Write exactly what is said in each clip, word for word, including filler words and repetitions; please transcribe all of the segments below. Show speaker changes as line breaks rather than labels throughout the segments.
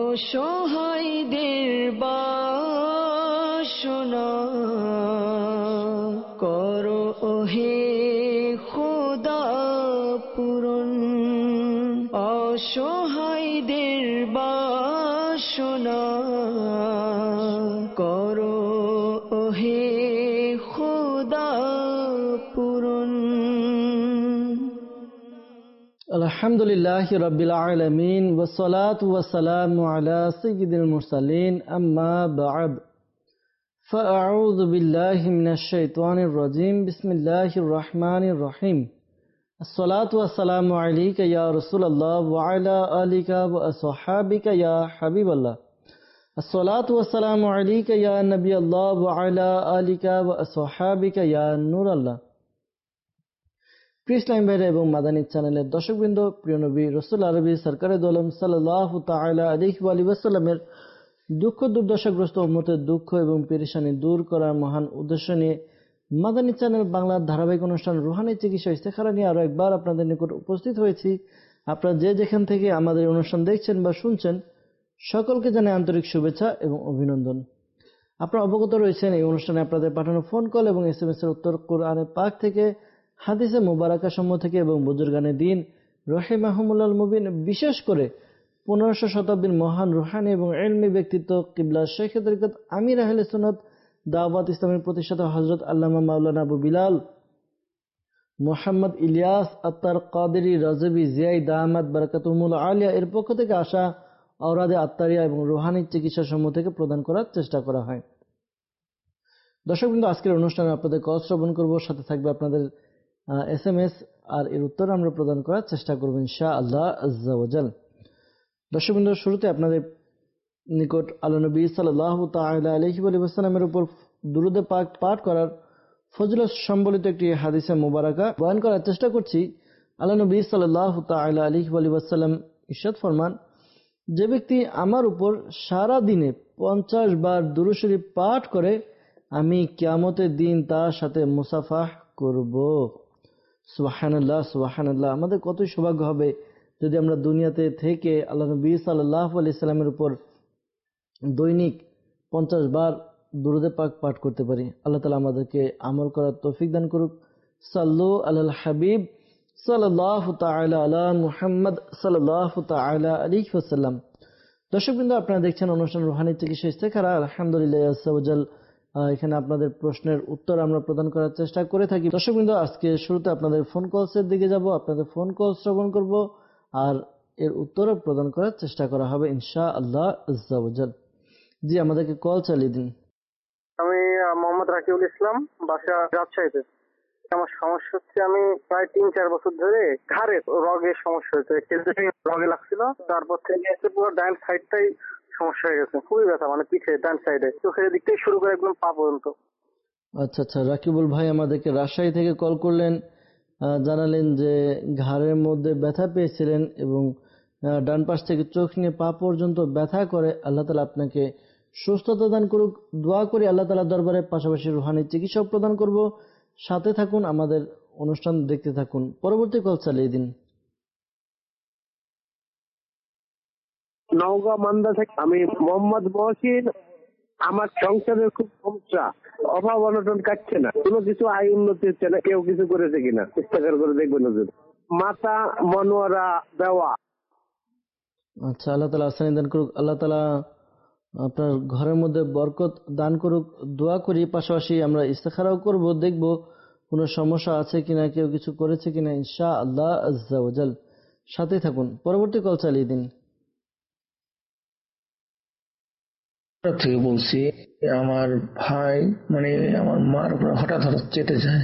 অসহায়দের বাসনা করো ওহে খোদা পূরণ, অসহায়দের বাসনা করো ওহে খোদা পূরণ।
আলহামদুলিল্লাহি রাব্বিল আলামিন ওয়াসসালাতু ওয়াসসালামু আলা সাইয়্যিদিল মুরসালিন আম্মা বা'দ ফাআউযু বিল্লাহি মিনাশ শাইতানির রাজীম বিসমিল্লাহির রহমানির রহিম। আসসালাতু ওয়াসসালামু আলাইকা ইয়া রাসূলুল্লাহ ওয়া আলা আলিকা ওয়া আসহাবিকা ইয়া হাবিবাল্লাহ। আসসালাতু ওয়াসসালামু আলাইকা ইয়া নবিয়াল্লাহ ওয়া আলা আলিকা ওয়া আসহাবিকা ইয়া নূরাল্লাহ। প্রিয় ইসলামী ভাইরা এবং মাদানী চ্যানেলের দর্শকবৃন্দ, প্রিয় নবী রাসূল আরবি সরকারে দো আলম সাল্লাল্লাহু তাআলা আলাইহি ওয়া সাল্লামের দুঃখ দুর্দশাগ্রস্ত উম্মতের দুঃখ এবং পেরেশানি দূর করার মহান উদ্দেশ্য নিয়ে মাদানী চ্যানেল বাংলার ধারাবাহিক অনুষ্ঠান রুহানি চিকিৎসা ইস্তেখারা নিয়ে আরো একবার আপনাদের নিকট উপস্থিত হয়েছি। আপনারা যে যেখান থেকে আমাদের অনুষ্ঠান দেখছেন বা শুনছেন, সকলকে জানাই আন্তরিক শুভেচ্ছা এবং অভিনন্দন। আপনারা অবগত রয়েছেন এই অনুষ্ঠানে আপনাদের পাঠানো ফোন কল এবং এস এম এস এর উত্তর কোরআনের পাক থেকে, হাদিসে মুবারাকা সমূহ থেকে এবং বুজুর্গানে দিন রহিমাহুমুল্লাহ মুবিন, বিশেষ করে পনেরোশো শতাব্দীর মহান রুহানি এবং ইলমি ব্যক্তিত্ব কিবলা শেখ তরিকত আমির আহলে সুন্নাত দাওয়াত ইসলামের প্রতিষ্ঠাতা হযরত আল্লামা মাওলানা আবু বিলাল মুহাম্মদ ইলিয়াস আত্তার কাদেরী রাজবি জিয়াই দামাত বারাকাতুহুল আলিয়া এর পক্ষ থেকে আসা আওরাদে আত্তারিয়া এবং রুহানি চিকিৎসা সমূহ থেকে প্রদান করার চেষ্টা করা হয়। দর্শকবৃন্দ, আজকের অনুষ্ঠানে আপনাদের কল শ্রবণ করব, সাথে থাকবে আপনাদের এস এম এস, আর এর উত্তর আমরা প্রদান করার চেষ্টা করব ইনশাআল্লাহ আজ্জা ওয়া জাল। দর্শকবৃন্দ, শুরুতে আপনাদের নিকট আল্লাহ নবী সাল্লাল্লাহু তাআলা আলাইহি ওয়া সাল্লামের উপর দুরূদ পাক পাঠ করার ফজিলত সম্বলিত একটি হাদিসে মুবারাকা বয়ান করার চেষ্টা করছি। আল্লাহ নবী সাল্লাল্লাহু তাআলা আলাইহি ওয়া সাল্লাম ইরশাদ ফরমান, যে ব্যক্তি আমার উপর সারা দিনে পঞ্চাশ বার দুরূদ শরীফ পাঠ করে, আমি কিয়ামতের দিন তার সাথে মুসাফাহ করব। সুবহানাল্লাহ, সুবহানাল্লাহ। আমাদের কত সৌভাগ্য হবে যদি আমরা দুনিয়াতে থেকে আল্লাহ নবী সাল্লাল্লাহু আলাইহি সাল্লামের উপর দৈনিক পঞ্চাশ বার দুরূদে পাক পাঠ করতে পারি। আল্লাহ তাআলা আমাদেরকে আমল করার তৌফিক দান করুক। সাল্লু আলাল হাবিব সাল্লাল্লাহু তাআলা আলা মুহাম্মদ সাল্লাল্লাহু তাআলা আলাইহি ওয়াসাল্লাম। দর্শকবৃন্দ, আপনারা দেখছেন অনুষ্ঠান রুহানি চিকিৎসা ইস্তেখারা। আলহামদুলিল্লাহ আজ্জা ওয়া জাল। এখানে আপনাদের প্রশ্নের উত্তর আমরা প্রদান করার চেষ্টা করে থাকি। দর্শকবৃন্দ, আজকে শুরুতে আপনাদের ফোন কলসের দিকে যাব, আপনাদের ফোন কল শ্রবণ করব আর এর উত্তরও প্রদান করার চেষ্টা করা হবে ইনশাআল্লাহ আজ্জা ওয়া জাল। জি, আমাদেরকে কল চালিয়ে দিন।
আমি মোহাম্মদ রাকিবুল ইসলাম, বাসা রাজশাহীতে। আমার সমস্যা হচ্ছে, আমি প্রায় তিন চার বছর ধরে ঘাড়ে রগের সমস্যা হয়েছে, রগে লাগছিল, তারপর থেকে পুরো ডান সাইডটাই সমস্যা হয়ে গেছে, খুবই ব্যথা, মানে পিঠে ডান সাইডে, চোখের দিক থেকে শুরু করে একদম পা পর্যন্ত।
আচ্ছা আচ্ছা, রাকিবুল ভাই আমাদেরকে রাজশাহী থেকে কল করলেন, জানালেন যে ঘাড়ের মধ্যে ব্যথা পেয়েছিলেন এবং ডান পাশ থেকে চোখ নিয়ে পা পর্যন্ত ব্যথা করে। আল্লাহ তাআলা আপনাকে সুস্থতা দান করুক, দোয়া করি আল্লাহ তাআলার দরবারে। পাশাপাশি রুহানি চিকিৎসা প্রদান করব, সাথে থাকুন, আমাদের অনুষ্ঠান দেখতে থাকুন। পরবর্তী কল চালিয়ে দিন।
নওগাঁ মান্দা থেকে আমি মোহাম্মদ মহসিন। আমার সংসারের খুব সমস্যা, অভাব অনটন কাটছে না, কোনো কিছু আয় উন্নতি হচ্ছে না, কেউ কিছু করেছে কিনা চেষ্টা করে দেখবেন। মাথা মনোয়ারা দেওয়া।
আচ্ছা, আল্লাহ তাআলা আসানি দান করুক, আল্লাহ তাআলা আপনার ঘরের মধ্যে বরকত দান করুক, দোয়া করি। পাশাপাশি আমরা ইস্তেখারাও করব, দেখব কোনো সমস্যা আছে কিনা, কেউ কিছু করেছে কিনা ইনশাআল্লাহ আজ্জা ওয়া জাল। সাথে থাকুন, পরবর্তী কল চালিয়ে দিন।
থেকে বলছি, আমার ভাই মানে আমার মার উপর হঠাৎ হঠাৎ চেতে যায়।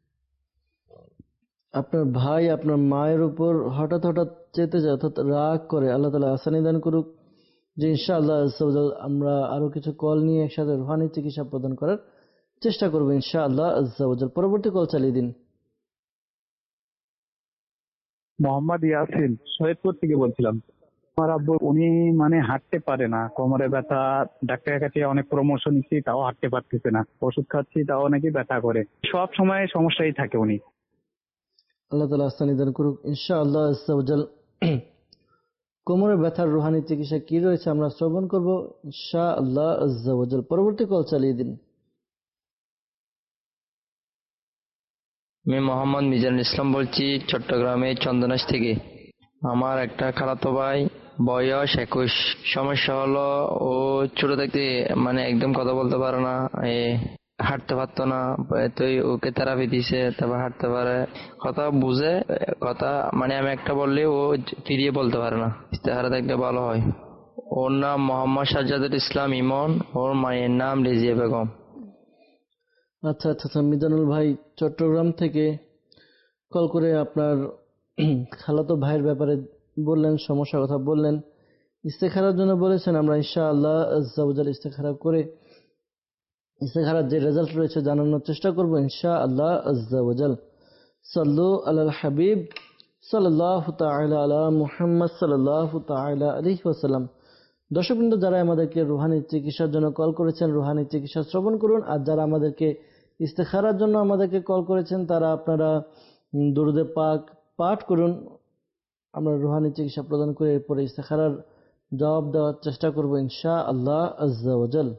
আপনার ভাই আপনার মায়ের উপর হঠাৎ হঠাৎ চেতে যায়, অর্থাৎ রাগ করে। আল্লাহ তাআলা আসানি দান করুক। যে ইনশাআল্লাহ আমরা আরো কিছু কল নিয়ে একসাথে রুহানি চিকিৎসা প্রদান করার চেষ্টা করবো ইনশাআল্লাহ আজ্জা ওয়া জাল। পরবর্তী কল চালিয়ে দিন।
মোহাম্মদ ইয়াসিন, সৈয়দপুর থেকে বলছিলাম। আমার আব্বু উনি মানে হাঁটতে পারে না, কোমরে ব্যথা, ডাক্তারের কাছে অনেক পরামর্শ নিচ্ছি, তাও হাঁটতে পারতেছে না, ওষুধ খাচ্ছি তাও নাকি ব্যথা করে, সব সময় সমস্যাই থাকে উনি।
আল্লাহ তাআলা আসানি দান করুক ইনশাআল্লাহ আজ্জা ওয়া জাল। কোমরের ব্যথার রুহানি চিকিৎসা কি রয়েছে আমরা শ্রবণ করব ইনশাআল্লাহ আজ্জা ওয়া জাল। পরবর্তী কল চালিয়ে দিন।
আমি মোহাম্মদ মিজানুল ইসলাম বলছি চট্টগ্রামে চন্দনাশ থেকে। আমার একটা খালাতো ভাই, বয়স একুশ। সমস্যা হলো ও ছোট থেকে মানে একদম কথা বলতে পারে না, এ হাঁটতে পারতো না, তো ওকে থেরাপি দিছে, তারপর হাঁটতে পারে, কথা বুঝে, কথা মানে আমি একটা বললে ও ফিরিয়ে বলতে পারে না। ইস্তেহারা দেখলে ভালো হয়। ওর নাম মোহাম্মদ সাজ্জাদুল ইসলাম ইমন, ওর মায়ের নাম রেজিয়া বেগম।
আচ্ছা আচ্ছা আচ্ছা, মিজানুল ভাই চট্টগ্রাম থেকে কল করে আপনার খালাতো ভাইয়ের ব্যাপারে বললেন, সমস্যার কথা বললেন, ইস্তেখারার জন্য বলেছেন। আমরা ইনশাআল্লাহ আজ্জা ওয়া জাল ইস্তেখারা করে ইস্তেখারার যে রেজাল্ট রয়েছে জানানোর চেষ্টা করব ইনশাআল্লাহ আজ্জা ওয়া জাল। সাল্লু আলাল হাবিব সাল্লাল্লাহু তাআলা আলা মুহাম্মদ সাল্লাল্লাহু তাআলা আলাইহি ওয়াসাল্লাম। দর্শকবৃন্দ, যারা আমাদেরকে রুহানি চিকিৎসার জন্য কল করেছেন রুহানি চিকিৎসা শ্রবণ করুন, আর যারা আমাদেরকে ইস্তেখারার জন্য আমাদেরকে কল করেছেন তারা আপনারা দুরুদে পাক পাঠ করুন। আমরা রুহানি চিকিৎসা প্রদান করে এরপরে ইস্তেখারার জবাব দেওয়ার চেষ্টা করব ইনশাআল্লাহ আজ্জা ওয়া জাল।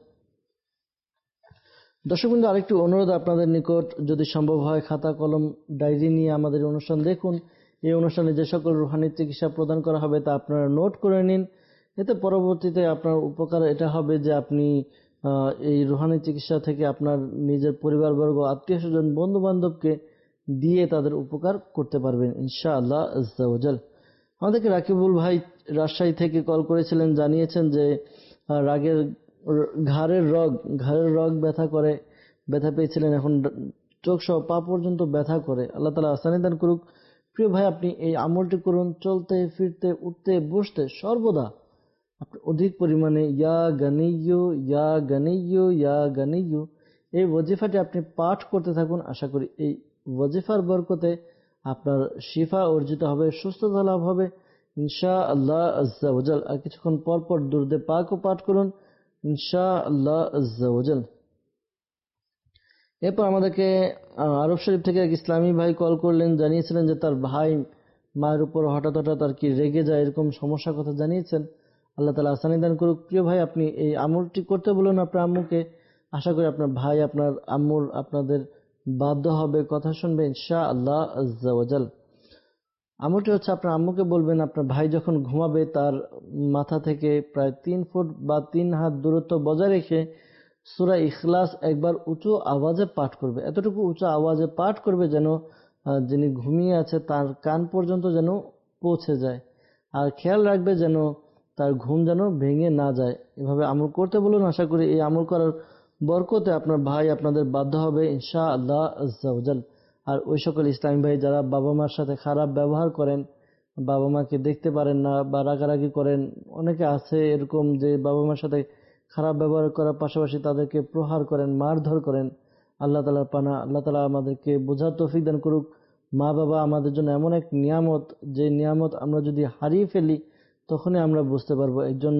দর্শকবৃন্দ, আরেকটি অনুরোধ আপনাদের নিকট, যদি সম্ভব হয় খাতা কলম ডায়েরি নিয়ে আমাদের অনুষ্ঠান দেখুন। এই অনুষ্ঠানে যে সকল রুহানি চিকিৎসা প্রদান করা হবে তা আপনারা নোট করে নিন। এতে পরবর্তীতে আপনার উপকার এটা হবে যে আপনি এই রুহানি চিকিৎসা থেকে আপনার নিজের পরিবারবর্গ, আত্মীয় স্বজন, বন্ধু বান্ধবকে দিয়ে তাদের উপকার করতে পারবেন ইনশাআল্লাহ আজ্জা ওয়া জাল। আমাদেরকে রাকিবুল ভাই রাজশাহী থেকে কল করেছিলেন, জানিয়েছেন যে রাগের ঘাড়ের রগ ঘাড়ের রগ ব্যথা করে, ব্যথা পেয়েছিলেন, এখন চোখ সহ পা পর্যন্ত ব্যথা করে। আল্লাহ তাআলা আসানি দান করুক। প্রিয় ভাই, আপনি এই আমলটি করুন, চলতে ফিরতে উঠতে বসতে সর্বদা আপনি অধিক পরিমাণে ইয়া গানিয়্যু ইয়া গানিয়্যু ইয়া গানিয়্যু এই ওয়াজিফাটি আপনি পাঠ করতে থাকুন। আশা করি এই ওয়াজিফার বরকতে আপনার শিফা অর্জিত হবে, সুস্থতা লাভ হবে ইনশাআল্লাহ আজ্জা ওয়া জাল। আর কিছুক্ষণ পর পর দুরুদে পাকও পাঠ করুন ইনশাআল্লাহ আজ্জা ওয়া জাল। এরপর আমাদেরকে আরব শরীফ থেকে এক ইসলামী ভাই কল করলেন, জানিয়েছিলেন যে তার ভাই মায়ের উপর হঠাৎ হঠাৎ আর কি রেগে যায়, এরকম সমস্যার কথা জানিয়েছেন। আল্লাহ তাআলা আসানি দান করুক। প্রিয় ভাই, আপনি এই আমলটি করতে বলুন আপনার আম্মুকে। আশা করি আপনার ভাই আপনার আম্মুর আপনাদের বাধ্য হবে, কথা শুনবে ইনশাআল্লাহ আজ্জা ওয়া জাল। আমলটি হচ্ছে আপনার আম্মুকে বলবেন আপনার ভাই যখন ঘুমাবে তার মাথা থেকে প্রায় তিন ফুট বা তিন হাত দূরত্ব বজায় রেখে সূরা ইখলাস একবার উঁচু আওয়াজে পাঠ করবে। এতটুকু উঁচু আওয়াজে পাঠ করবে যেন যিনি ঘুমিয়ে আছে তার কান পর্যন্ত যেন পৌঁছে যায়। আর খেয়াল রাখবে যেন তার ঘুম যেন ভেঙে না যায়। এভাবে আমল করতে বলুন। আশা করি এই আমল করার বরকতে আপনার ভাই আপনাদের বাধ্য হবে ইনশাআল্লাহ আজ্জা ওয়া জাল। আর ওই সকল ইসলামী ভাই যারা বাবা মার সাথে খারাপ ব্যবহার করেন, বাবা মাকে দেখতে পারেন না বা রাগারাগি করেন, অনেকে আছে এরকম যে বাবা মার সাথে খারাপ ব্যবহার করার পাশাপাশি তাদেরকে প্রহার করেন, মারধর করেন, আল্লাহ তাআলার পানা। আল্লাহ তাআলা আমাদেরকে বোঝার তৌফিক দান করুক। মা বাবা আমাদের জন্য এমন এক নিয়ামত, যে নিয়ামত আমরা যদি হারিয়ে ফেলি তখনই আমরা বুঝতে পারবো। একজন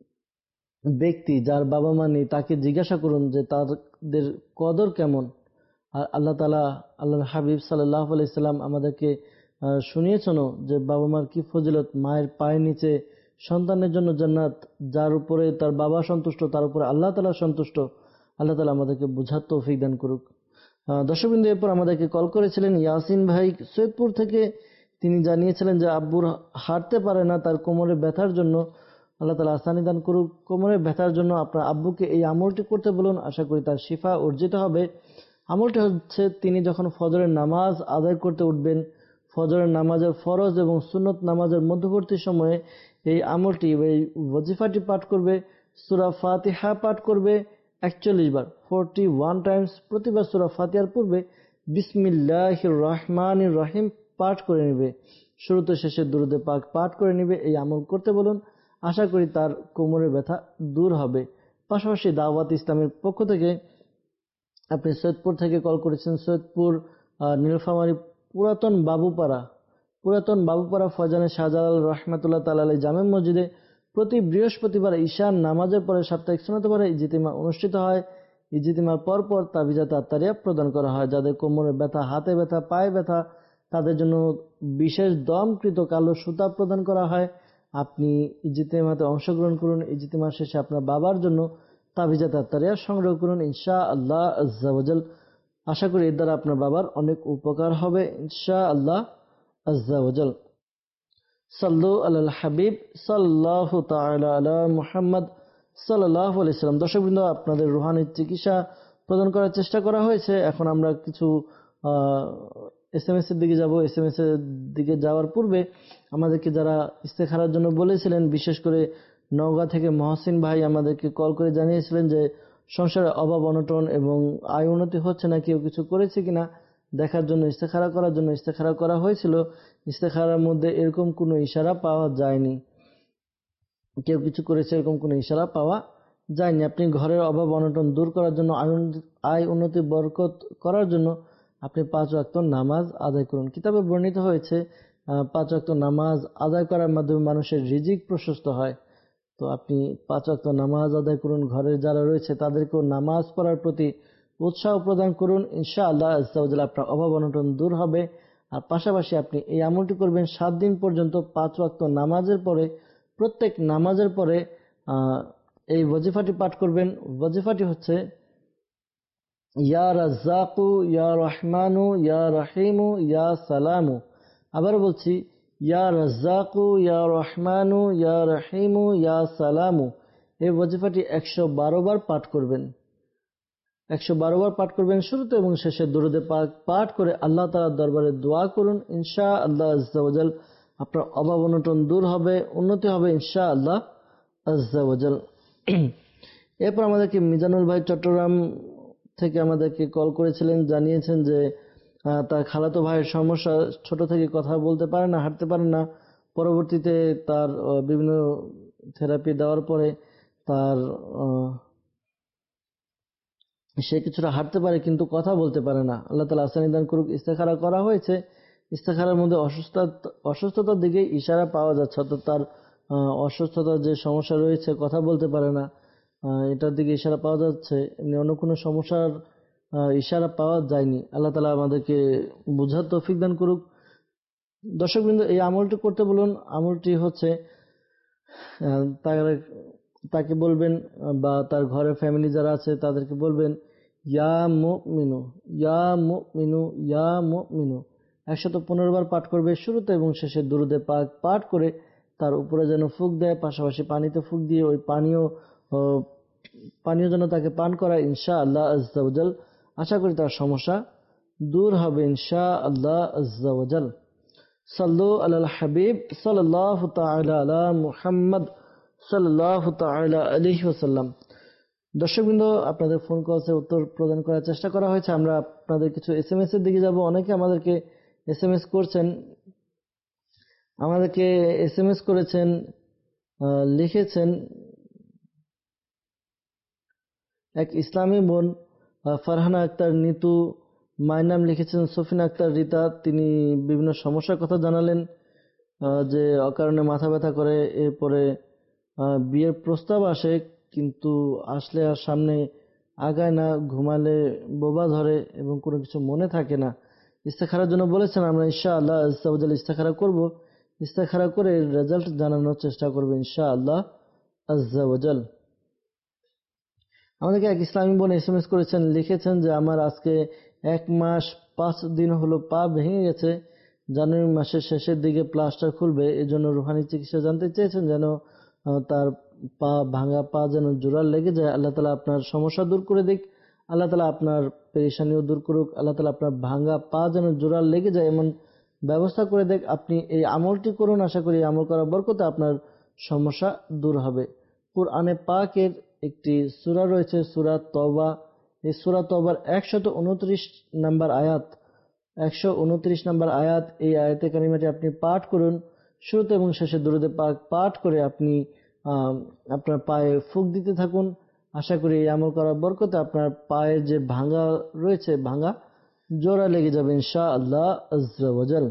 ব্যক্তি যার বাবা মা নেই তাকে জিজ্ঞাসা করুন যে তাদের কদর কেমন। আর আল্লাহ তাআলা আল্লাহর হাবিব সাল্লাল্লাহু আলাইহি সাল্লাম আমাদেরকে শুনিয়েছেন যে বাবা মার কি ফজিলত। মায়ের পায়ের নিচে সন্তানের জন্য জান্নাত, যার উপরে তার বাবা সন্তুষ্ট তার উপরে আল্লাহ তাআলা সন্তুষ্ট। আল্লাহ তাআলা আমাদেরকে বুঝার তৌফিক দান করুক। দর্শকবৃন্দ, এরপর আমাদেরকে কল করেছিলেন ইয়াসিন ভাই সৈয়দপুর থেকে। তিনি জানিয়েছিলেন যে আব্বুর হাঁটতে পারে না, তার কোমরে ব্যথার জন্য। আল্লাহ তাআলা আসানি দান করুক। কোমরের ব্যথার জন্য আপনার আব্বুকে এই আমলটি করতে বলুন। আশা করি তার শিফা অর্জিত হবে। আমলটি হচ্ছে তিনি যখন ফজরের নামাজ আদায় করতে উঠবেন, ফজরের নামাজের ফরজ এবং সুন্নত নামাজের মধ্যবর্তী সময়ে এই আমলটি এই ওয়াজিফাটি পাঠ করবে। সূরা ফাতিহা পাঠ করবে একচল্লিশ বার, ফোরটি ওয়ান টাইমস। প্রতিবার সূরা ফাতিহার পূর্বে বিসমিল্লাহির রহমানির রহিম পাঠ করে নেবে। শুরুতে শেষে দুরুদে পাক পাঠ করে নেবে। এই আমল করতে বলুন। আশা করি তার কোমরের ব্যথা দূর হবে। পাশাপাশি দাওয়াত ইসলামের পক্ষ থেকে আপনি সৈয়দপুর থেকে কল করেছেন। সৈয়দপুর নীলফামারী পুরাতন বাবুপাড়া পুরাতন বাবুপাড়া ফয়জানে শাহজালাল রহমাতুল্লাহ তাআলা আলাইহি জামে মসজিদে প্রতি বৃহস্পতিবার ঈশার নামাজের পরে সাপ্তাহিক সুন্নতবারে ইজতিমা অনুষ্ঠিত হয়। ইজতিমার পর পর তাবিজাত আত্তারিয়া প্রদান করা হয়। যাদের কোমরে ব্যথা, হাতে ব্যথা, পায়ে ব্যথা, তাদের জন্য বিশেষ দমকৃত কালো সুতা প্রদান করা হয়। আপনি ইজতেমাতে অংশগ্রহণ করুন। ইজতেমা শেষে আপনার বাবার জন্য তাবিজাত আত্তারিয়া সংগ্রহ করুন ইনশা আল্লাহ আজ্জা ওয়াজাল। আশা করি এর দ্বারা আপনার বাবার অনেক উপকার হবে ইনশা আল্লাহ আজ্জা ওয়াজাল। সাল্লু আলাল হাবিব সাল্লাল্লাহু তাআলা আলা মুহাম্মদ সাল্লাল্লাহু আলাইহি সাল্লাম। দর্শকবৃন্দ, আপনাদের রুহানি চিকিৎসা প্রদান করার চেষ্টা করা হয়েছে। এখন আমরা কিছু এস এম এস এর দিকে যাব। এস এম এস এর দিকে যাওয়ার পূর্বে আমাদেরকে যারা ইস্তেখারার জন্য বলেছিলেন, বিশেষ করে নওগাঁ থেকে মহসিন ভাই আমাদেরকে কল করে জানিয়েছিলেন যে সংসারে অভাব অনটন এবং আয় উন্নতি হচ্ছে না, কেউ কিছু করেছে কিনা দেখার জন্য ইস্তেখারা করার জন্য ইস্তেখারা করা হয়েছিল। ইস্তেখারার মধ্যে এরকম কোনো ইশারা পাওয়া যায়নি, কেউ কিছু করেছে এরকম কোনো ইশারা পাওয়া যায়নি। আপনি ঘরের অভাব অনটন দূর করার জন্য, আয় উন্নতি বরকত করার জন্য আপনি পাঁচ ওয়াক্ত নামাজ আদায় করুন। কিতাবে বর্ণিত হয়েছে পাঁচ ওয়াক্ত নামাজ আদায় করার মাধ্যমে মানুষের রিজিক প্রশস্ত হয়। তো আপনি পাঁচ ওয়াক্ত নামাজ আদায় করুন। ঘরের যারা রয়েছে তাদেরকেও নামাজ পড়ার প্রতি উৎসাহ প্রদান করুন। ইনশাআল্লাহ আজ্জা ওয়া জাল্লা আপনার অভাব অনটন দূর হবে। আর পাশাপাশি আপনি এই আমলটি করবেন সাত দিন পর্যন্ত। পাঁচ ওয়াক্ত নামাজের পরে, প্রত্যেক নামাজের পরে এই ওয়াজিফাটি পাঠ করবেন। ওয়াজিফাটি হচ্ছে ইয়া রাজ্জাকু ইয়া রহমানু ইয়া রহিমু ইয়া সালামু। আবার বলছি, ইয়া রাজ্জাকু ইয়া রহমানু ইয়া রহিমু ইয়া সালামু। এই ওয়াজিফাটি একশো বারো বার পাঠ করবেন। একশো বারো বার পাঠ করবেন। শুরুতে এবং শেষে দুরূদে পাক পাঠ করে আল্লাহ তাআলার দরবারে দোয়া করুন। ইনশা আল্লাহ আজ্জা ওয়া জাল আপনার অভাব অনটন দূর হবে, উন্নতি হবে ইনশা আল্লাহ আজ্জা ওয়া জাল। এরপর আমাদেরকে মিজানুল ভাই চট্টগ্রাম থেকে আমাদেরকে কল করেছিলেন, জানিয়েছেন যে তার খালাতো ভাইয়ের সমস্যা, ছোট থেকে কথা বলতে পারে না, হাঁটতে পারে না। পরবর্তীতে তার বিভিন্ন থেরাপি দেওয়ার পরে তার সে কিছুটা হাঁটতে পারে কিন্তু কথা বলতে পারে না। আল্লাহ তাআলা আসানি দান করুক। ইস্তেখারা করা হয়েছে, ইস্তেখারার মধ্যে অসুস্থতা অসুস্থতার দিকে ইশারা পাওয়া যাচ্ছে, অর্থাৎ তার অসুস্থতার যে সমস্যা রয়েছে, কথা বলতে পারে না, এটার দিকে ইশারা পাওয়া যাচ্ছে। এমনি অন্য কোনো সমস্যার ইশারা পাওয়া যায়নি। আল্লাহ তাআলা আমাদেরকে বুঝার তৌফিক দান করুক। দর্শকবৃন্দ, এই আমলটি করতে বলুন। আমলটি হচ্ছে তাকে বলবেন বা তার ঘরের ফ্যামিলি যারা আছে তাদেরকে বলবেন ইয়া মুমিনু ইয়া মুমিনু ইয়া মুমিনু একশত পনেরো বার পাঠ করবে। শুরুতে এবং শেষে দুরূদে পাক পাঠ করে তার উপরে যেন ফুঁক দেয়, পাশাপাশি পানিতে ফুঁক দিয়ে ওই পানীয় পানীয় যেন তাকে পান করায় ইনশা আল্লাহ আজ্জা ওয়া জাল। আশা করি তার সমস্যা দূর হবে ইনশা আল্লাহ আজ্জা ওয়া জাল। সাল্লু আলাল হাবিব সাল্লাল্লাহু তাআলা আলা মুহাম্মদ সাল্লাল্লাহু তাআলা আলাইহি ওয়াসাল্লাম। দর্শকবৃন্দ, আপনাদের ফোন কলসের উত্তর প্রদান করার চেষ্টা করা হয়েছে। আমরা আপনাদের কিছু এস এম এস এর দিকে যাব। অনেকে আমাদেরকে এস এম এস করছেন, আমাদেরকে এস এম এস করেছেন, লিখেছেন। এক ইসলামী বোন ফারহানা আক্তার নিতু, মায়ের নাম লিখেছেন সফিনা আক্তার রিতা। তিনি বিভিন্ন সমস্যার কথা জানালেন, যে অকারণে মাথা ব্যথা করে, এরপরে বিয়ের প্রস্তাব আসে কিন্তু আসলে আর সামনে আগায় না, ঘুমালে বোবা ধরে এবং কোনো কিছু মনে থাকে না। ইস্তেখারার জন্য বলেছেন, আমরা ইনশাআল্লাহ আজ্জা ওয়া জাল ইস্তেখারা করব। ইস্তেখারা করে রেজাল্ট জানানোর চেষ্টা করব ইনশাআল্লাহ আজ্জা ওয়া জাল। আমাদেরকে এক ইসলামী বোন এস এম এস করেছেন, লিখেছেন যে আমার আজকে এক মাস পাঁচ দিন হলো পা ভেঙে গেছে, জানুয়ারি মাসের শেষের দিকে প্লাস্টার খুলবে, এজন্য রুহানি চিকিৎসা জানতে চেয়েছেন যেন তার পা ভাঙা পা যেন জোড়া লেগে যায়। আল্লাহ তাআলা আপনার সমস্যা দূর করে দিক, আল্লাহ তাআলা আপনার পেরেশানিও দূর করুক, আল্লাহ তাআলা আপনার ভাঙা পা যেন জোড়া লেগে যায় এমন ব্যবস্থা করে দেখ। আপনি এই আমলটি করুন, আশা করি আমল করার বরকতে আপনার সমস্যা দূর হবে। কুরআনে পাকের একটি সূরা রয়েছে সূরা তওবা। এই সূরা তওবার একশত উনত্রিশ নাম্বার আয়াত, একশো উনত্রিশ নাম্বার আয়াত, এই আয়াতে কারিমাটি আপনি পাঠ করুন। শুরুতে এবং শেষে দুরূদে পাক পাঠ করে আপনি আপনার পায়ে ফুঁক দিতে থাকুন। আশা করি এই আমল করার বরকতে আপনার পায়ের যে ভাঙা রয়েছে, ভাঙা জোড়া লেগে যাবে ইনশাআল্লাহ আজ্জা ওয়া জাল।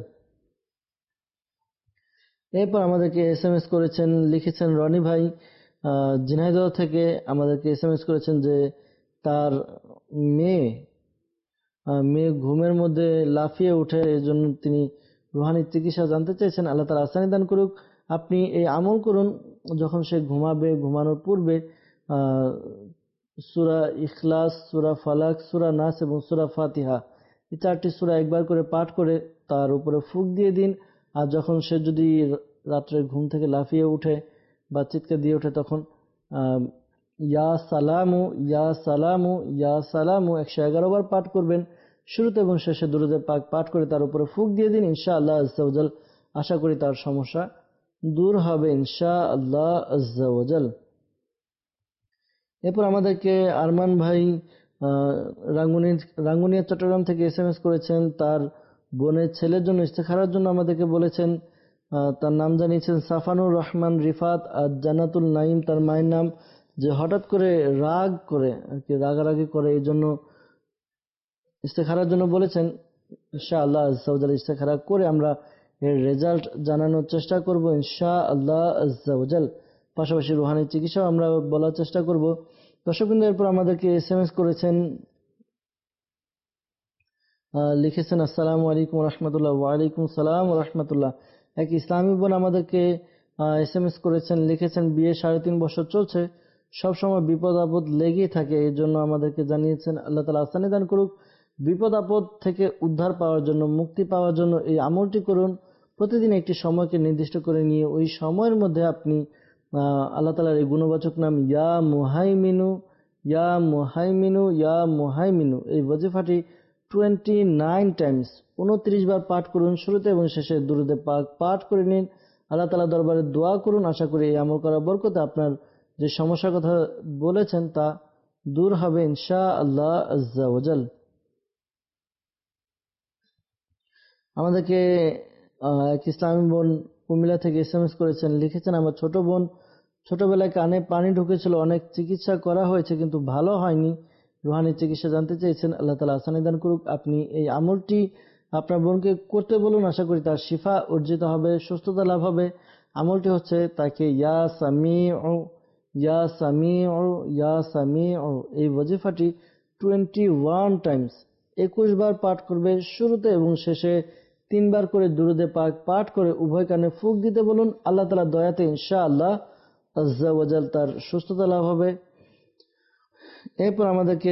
এরপর আমাদেরকে এস এম এস করেছেন, লিখেছেন রনি ভাই ঝিনাইদহ থেকে, আমাদেরকে এস এম এস করেছেন যে তার মেয়ে মেয়ে ঘুমের মধ্যে লাফিয়ে উঠে, এই জন্য তিনি রুহানি চিকিৎসা জানতে চাইছেন। আল্লাহ তাআলা আসানি দান করুক। আপনি এই আমল করুন, যখন সে ঘুমাবে ঘুমানোর পূর্বে আহ সূরা ইখলাস, সূরা ফালাক, সূরা নাস এবং সূরা ফাতিহা এই চারটি সূরা একবার করে পাঠ করে তার উপরে ফুঁক দিয়ে দিন। আর যখন সে যদি রাত্রে ঘুম থেকে লাফিয়ে উঠে বা চিৎকার দিয়ে ওঠে তখন আহ ইয়া সালামু ইয়া সালামু ইয়া সালামু একশো এগারো বার পাঠ করবেন। শুরুতে এবং শেষে দুরূদে পাক পাঠ করে তার উপরে ফুঁক দিয়ে দিন। ইনশাআল্লাহ আজ্জা ওয়া জাল, আশা করি তার সমস্যা দূর হবে ইনশাআল্লাহ আজ্জা ওয়া জাল। এরপর আমাদেরকে আরমান ভাই রাঙ্গুনি রাঙ্গুনিয়া চট্টগ্রাম থেকে এস এম এস করেছেন। তার বোনের ছেলের জন্য ইস্তেখারার জন্য আমাদেরকে বলেছেন। তার নাম জানিয়েছেন সাফানুর রহমান রিফাত আর জান্নাতুল নাইম তার মায়ের নাম। যে হঠাৎ করে রাগ করে আর কি রাগারাগি করে, এই জন্য ইস্তেখারার জন্য বলেছেন। ইনশাআল্লাহ আজ্জা ওয়া জাল ইস্তেখারা করে আমরা এর রেজাল্ট জানানোর চেষ্টা করব ইনশাআল্লাহ আজ্জা ওয়া জাল। পাশাপাশি রুহানি চিকিৎসাও আমরা বলার চেষ্টা করব। দর্শকবৃন্দ এরপর আমাদেরকে এস এম এস করেছেন, লিখেছেন আসসালামু আলাইকুম রহমতুল্লাহ। ওয়ালাইকুম সালাম রহমতুল্লাহ। এক ইসলামী বোন আমাদেরকে এস এম এস করেছেন, লিখেছেন বিয়ে সাড়ে তিন বছর চলছে, সবসময় বিপদ আপদ লেগেই থাকে। এই জন্য আমাদেরকে জানিয়েছেন আল্লাহ তাআলা আসানি দান করুক। বিপদ আপদ থেকে উদ্ধার পাওয়ার জন্য, মুক্তি পাওয়ার জন্য এই আমলটি করুন। প্রতিদিন একটি সময়কে নির্দিষ্ট করে নিয়ে ওই সময়ের মধ্যে আপনি আল্লাহ তাআলার এই গুণবাচক নাম ইয়া মুহাইমিনু ইয়া মুহাইমিনু ইয়া মুহাইমিনু এই ওয়াজিফাটি টোয়েন্টি নাইন টাইমস উনত্রিশ বার পাঠ করুন। শুরুতে এবং শেষে দুরূদে পাক পাঠ করে নিন। আল্লাহ তাআলা দরবারে দোয়া করুন। আশা করি এই আমল করার বরকতে আপনার যে সমস্যার কথা বলেছেন তা দূর হবে ইনশাআল্লাহ আজ্জা ওয়া জাল। আমাদেরকে এক ইসলামী বোন কুমিল্লা থেকে এস এম এস করেছেন, লিখেছেন আমার ছোট বোন ছোটবেলায় কানে পানি ঢুকেছিল, অনেক চিকিৎসা করা হয়েছে কিন্তু ভালো হয়নি। রুহানি চিকিৎসা জানতে চেয়েছেন, আল্লাহ তাআলা আসানি দান করুক। আপনি এই আমলটি আপনার বোনকে করতে বলুন। আশা করি তার শিফা অর্জিত হবে, সুস্থতা লাভ হবে। আমলটি হচ্ছে তাকে ইয়া সামিউ ইয়া সামিউ ইয়া সামিউ এই ওয়াজিফাটি টোয়েন্টি ওয়ান টাইমস একুশ বার পাঠ করবে। শুরুতে এবং শেষে তিনবার করে দুরূদে পাক পাঠ করে উভয় কানে ফুঁক দিতে বলুন। আল্লাহ তাআলা দয়াতে ইনশাআল্লাহ আজ্জা ওয়া জাল তার সুস্থতা লাভ হবে। এরপর আমাদেরকে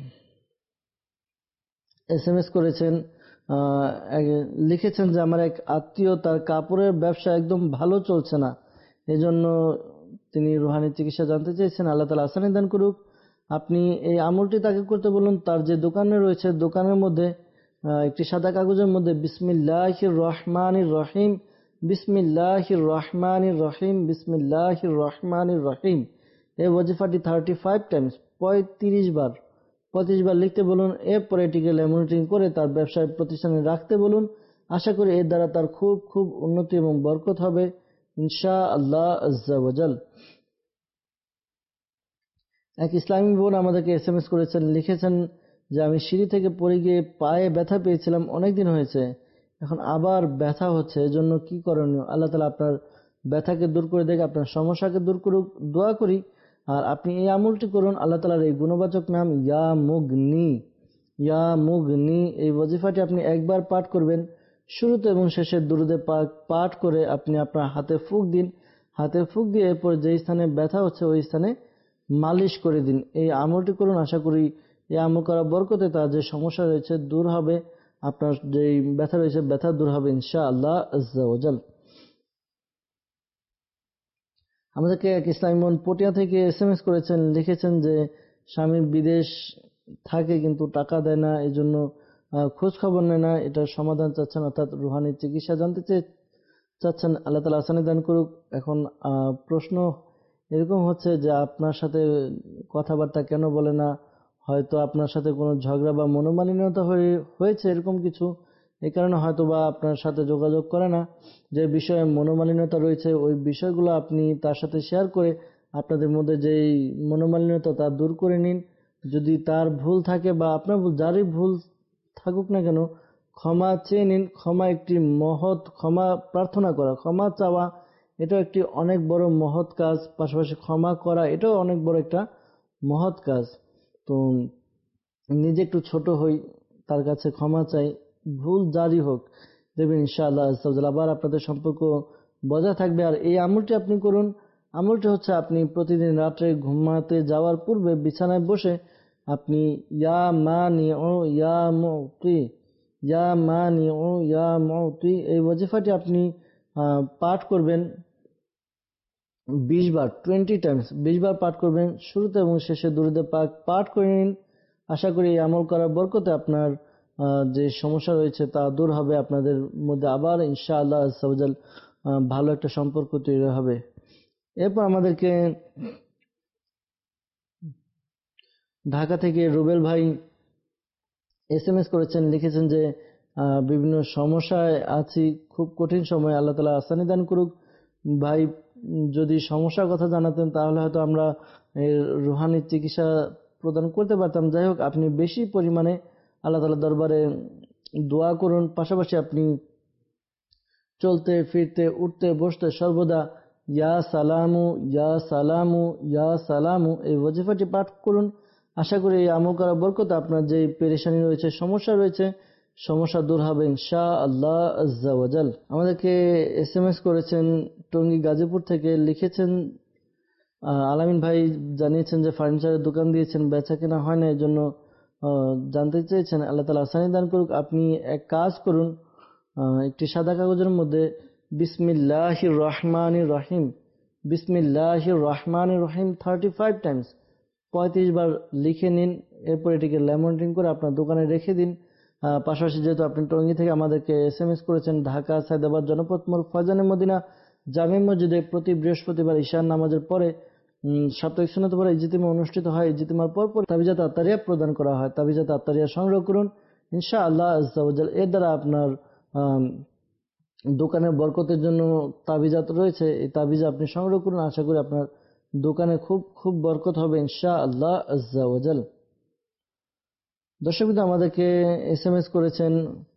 এস এম এস করেছেন, লিখেছেন যে আমার এক আত্মীয় তার কাপড়ের ব্যবসা একদম ভালো চলছে না, এজন্য তিনি রুহানি চিকিৎসা জানতে চেয়েছেন। আল্লাহ তাআলা আসানি দান করুক। আপনি এই আমলটি তাকে করতে বলুন। তার যে দোকানে রয়েছে দোকানের মধ্যে একটি সাদা কাগজের মধ্যে বিসমিল্লাহির রহমানির রহিম বিসমিল্লাহির রহমানির রহিম বিসমিল্লাহির রহমানির রহিম এই ওয়াজিফাটি থার্টি ফাইভ টাইমস পঁয়ত্রিশ বার পঁয়ত্রিশ বার লিখতে বলুন। এরপরে এটিকে লেমিনেটিং করে তার ব্যবসায় প্রতিষ্ঠানে রাখতে বলুন। আশা করি এর দ্বারা তার খুব খুব উন্নতি এবং বরকত হবে ইনশাআল্লাহ আজ্জা ওয়া জাল। এক ইসলামী বোন আমাদেরকে এস এম এস করেছেন, লিখেছেন যে আমি সিঁড়ি থেকে পড়ে গিয়ে পায়ে ব্যথা পেয়েছিলাম, অনেকদিন হয়েছে, এখন আবার ব্যথা হচ্ছে, এজন্য কি করণীয়? আল্লাহ তাআলা আপনার ব্যথাকে দূর করে দেখে আপনার সমস্যাকে দূর করুক, দোয়া করি। আর আপনি এই আমলটি করুন। আল্লাহ তাআলার এই গুণবাচক নাম ইয়া মুগনি ইয়া মুগনি এই ওয়াজিফাটি আপনি একবার পাঠ করবেন। শুরুতে এবং শেষে দুরূদে পাক পাঠ করে আপনি আপনার হাতে ফুঁক দিন। হাতে ফুঁক দিয়ে এরপর যে স্থানে ব্যথা হচ্ছে ওই স্থানে মালিশ করে দিন। এই আমলটি করুন। আশা করি এই আমল করার বরকতে তার যে সমস্যা রয়েছে দূর হবে, আপনার যে ব্যথা রয়েছে ব্যথা দূর হবে ইনশাআল্লাহ আজ্জা ওয়া জাল। আমাদেরকে এক ইসলামী বোন পটিয়া থেকে এস এম এস করেছেন, লিখেছেন যে স্বামী বিদেশ থাকে কিন্তু টাকা দেয় না, এই জন্য খোঁজ খবর নেয় না, এটার সমাধান চাচ্ছেন, অর্থাৎ রুহানি চিকিৎসা জানতে চাচ্ছেন। আল্লাহ তাআলা আসানি দান করুক। এখন প্রশ্ন এরকম হচ্ছে যে আপনার সাথে কথাবার্তা কেন বলে না, হয়তো আপনার সাথে কোনো ঝগড়া বা মনোমালিন্যতা হয়েছে এরকম কিছু, এই কারণে হয়তো বা আপনার সাথে যোগাযোগ করে না। যে বিষয়ে মনোমালিন্যতা রয়েছে ওই বিষয়গুলো আপনি তার সাথে শেয়ার করে আপনাদের মধ্যে যেই মনোমালিন্যতা তা দূর করে নিন। যদি তার ভুল থাকে বা আপনার ভুল, যারই ভুল থাকুক না কেন, ক্ষমা চেয়ে নিন। ক্ষমা একটি মহৎ, ক্ষমা প্রার্থনা করা, ক্ষমা চাওয়া এটাও একটি অনেক বড় মহৎ কাজ। পাশাপাশি ক্ষমা করা এটাও অনেক বড় একটা মহৎ কাজ। তো নিজে একটু ছোট হই, তার কাছে ক্ষমা চাই, ভুল জারি হোক, দেখবেন ইনশাআল্লাহ আবার আপনাদের সম্পর্ক বজায় থাকবে। আর এই আমলটি আপনি করুন। আমলটি হচ্ছে আপনি প্রতিদিন রাত্রে ঘুমাতে যাওয়ার পূর্বে বিছানায় বসে আপনি ইয়া মানিউ ইয়া মুতি ইয়া মানিউ ইয়া মুতি এই ওয়াজিফাটি আপনি পাঠ করবেন বিশ বার, টোয়েন্টি টাইমস বিশ বার পাঠ করবেন। শুরুতে এবং শেষে দুরূদে পাক পাঠ করে নিন। আশা করি এই আমল করার বরকতে আপনার যে সমস্যা রয়েছে তা দূর হবে। আপনাদের মধ্যে আবার ইনশাআল্লাহ আজ্জা ওয়া জাল ভালো একটা সম্পর্ক তৈরি হবে। এরপর আমাদেরকে ঢাকা থেকে রুবেল ভাই এস এম এস করেছেন, লিখেছেন যে বিভিন্ন সমস্যায় আছি, খুব কঠিন সময়, আল্লাহ তাআলা আসানি দান করুক। ভাই যদি সমস্যার কথা জানাতেন তাহলে হয়তো আমরা রুহানি চিকিৎসা প্রদান করতে পারতাম। যাই হোক, আপনি বেশি পরিমাণে আল্লাহ তাআলার দরবারে দোয়া করুন। পাশাপাশি আপনি চলতে ফিরতে উঠতে বসতে সর্বদা ইয়া সালামু ইয়া সালামু ইয়া সালামু এই ওয়াজিফাটি পাঠ করুন। আশা করি এই আমল করার বরকতে আপনার যে পেরেশানি রয়েছে, সমস্যা রয়েছে, সমস্যা দূর হবে ইনশাআল্লাহ আজ্জা ওয়া জাল। আমাদেরকে এস এম এস করেছেন টঙ্গী গাজীপুর থেকে, লিখেছেন আলামিন ভাই জানিয়েছেন যে ফার্নিচারের দোকান দিয়েছেন, বেচা কেনা হয় না, এই জন্য জানতে চেয়েছেন। আল্লাহ তাআলা আসানি দান করুক। আপনি এক কাজ করুন, একটি সাদা কাগজের মধ্যে বিসমিল্লাহির রহমানির রহিম বিসমিল্লাহির রহমানির রহিম থার্টি ফাইভ টাইমস পঁয়ত্রিশ বার লিখে নিন। এরপর এটিকে লেমন করে আপনার দোকানে রেখে দিন। পাশাপাশি যেহেতু আপনি টঙ্গী থেকে আমাদেরকে এস এম এস করেছেন, ঢাকা সায়দাবাদ জনপথ মোড় ফয়জানে মদিনা জামে মসজিদে প্রতি বৃহস্পতিবার ঈশার নামাজের পরে সাপ্তাহিক সুন্নাত পড়া ইজতিমা অনুষ্ঠিত হয়। ইজতিমার পর পর তাবিজাত আত্তারিয়া প্রদান করা হয়। তাবিজাত আত্তারিয়া সংগ্রহ করুন ইনশাআল্লাহ আজ্জা ওয়া জাল। এর দ্বারা আপনার দোকানের বরকতের জন্য তাবিজাত রয়েছে, এই তাবিজা আপনি সংগ্রহ করুন। আশা করি আপনার দোকানে খুব খুব বরকত হবে ইনশাআল্লাহ আজ্জা ওয়া জাল। দর্শকবৃন্দ আমাদেরকে এস এম এস করেছেন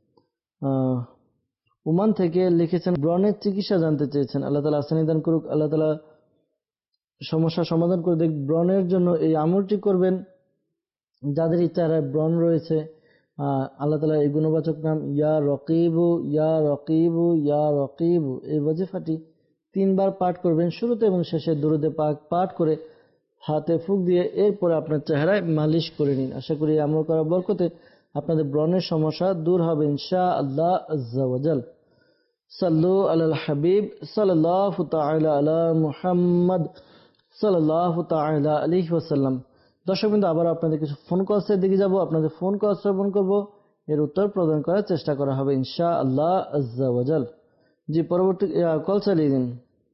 ওমান থেকে, লিখেছেন ব্রণের চিকিৎসা জানতে চেয়েছেন। আল্লাহ তাআলা আসানি দান করুক, আল্লাহ তাআলা সমস্যার সমাধান করে দেখ। ব্রণের জন্য এই আমলটি করবেন। যাদের চেহারায় ব্রণ রয়েছে, আল্লাহ তাআলা এই গুণবাচক নাম ইয়া রকিবু ইয়া রকিবু ইয়া রকিবু এই ওয়াজিফাটি তিনবার পাঠ করবেন। শুরুতে এবং শেষে দুরূদে পাক পাঠ করে হাতে ফুঁক দিয়ে এরপরে আপনার চেহারায় মালিশ করে নিন। আশা করি আমল করার বরকতে আপনাদের ব্রণের সমস্যা দূর হবে ইনশাআল্লাহ আজ্জা ওয়া জাল। সাল্লু আলাল হাবিব সাল্লাল্লাহু তাআলা আলা মুহাম্মদ সাল্লাল্লাহু তাআলা আলাইহি ওয়াসাল্লাম। দর্শকবৃন্দ, আবার আপনাদের কিছু ফোন কলসের দিকে যাব, আপনাদের ফোন কল শ্রবণ করব, এর উত্তর প্রদান করার চেষ্টা করা হবে ইনশাআল্লাহ আজ্জা ওয়া জাল। জি, পরবর্তী কল চালিয়ে দিন।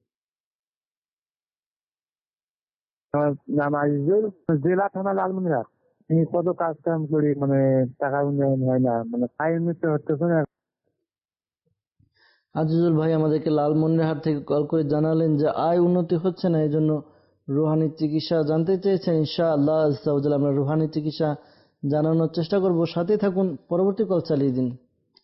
নাম আজিজুল, জেলা থানা লালমনিরহাট। আমি কত কাজ কাম করি, মানে টাকা উন্নয়ন হয় না, মানে আয় উন্নতি হচ্ছে না।
আজিজুল ভাই আমাদেরকে লালমনিরহাট থেকে কল করে জানালেন যে আয় উন্নতি হচ্ছে না, এই জন্য রুহানি চিকিৎসা জানতে চেয়েছেন। ইনশাআল্লাহ আজ্জা ওয়া জাল আমরা রুহানি চিকিৎসা জানানোর চেষ্টা করব। সাথে থাকুন, পরবর্তী কল চালিয়ে দিন।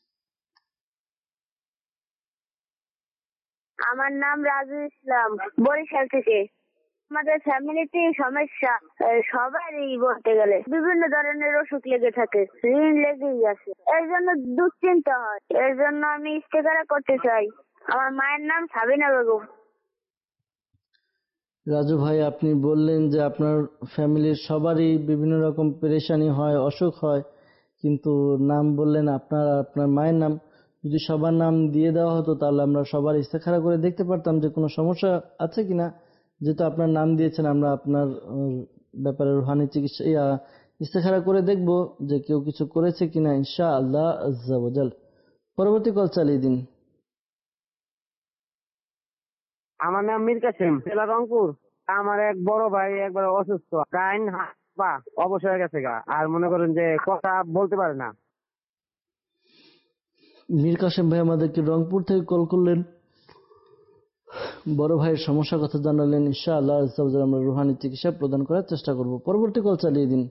আমার নাম রাজু ইসলাম, বরিশাল থেকে। আমাদের ফ্যামিলিতে সমস্যা সবারই বলতে গেলে বিভিন্ন ধরনের অসুখ লেগে থাকে, ঋণ লেগেই আছে, এর জন্য দুশ্চিন্তা হয়। এর জন্য আমি ইস্তেখারা করতে চাই। আমার মায়ের নাম সাবিনা বেগম।
রাজু ভাই, আপনি বললেন যে আপনার ফ্যামিলির সবারই বিভিন্ন রকম পেরেশানি হয়, অসুখ হয়, কিন্তু নাম বললেন আপনার আপনার মায়ের নাম। যদি সবার নাম দিয়ে দেওয়া হতো তাহলে আমরা সবার ইস্তেখারা করে দেখতে পারতাম যে কোনো সমস্যা আছে কিনা। যেহেতু আপনার নাম দিয়েছেন, আমরা আপনার ব্যাপারে রুহানি চিকিৎসা ইস্তেখারা করে দেখব যে কেউ কিছু করেছে কিনা ইনশাআল্লাহ আজ্জা ওয়া জাল। পরবর্তী কল চালিয়ে দিন।
আমার নাম মীর কাসেম, জেলা রংপুর। আমার এক বড় ভাই একবার অসুস্থ, কাইন পা অবশ হয়ে গেছে গা, আর মনে করেন যে কথা বলতে পারে না।
মীর কাসেম ভাই আমাদেরকে রংপুর থেকে কল করলেন, বড় ভাইয়ের সমস্যার কথা জানালেন। ইনশাআল্লাহ আজ্জা ওয়া জাল আমরা রুহানি চিকিৎসা প্রদান করার চেষ্টা করব। পরবর্তী কল চালিয়ে দিন।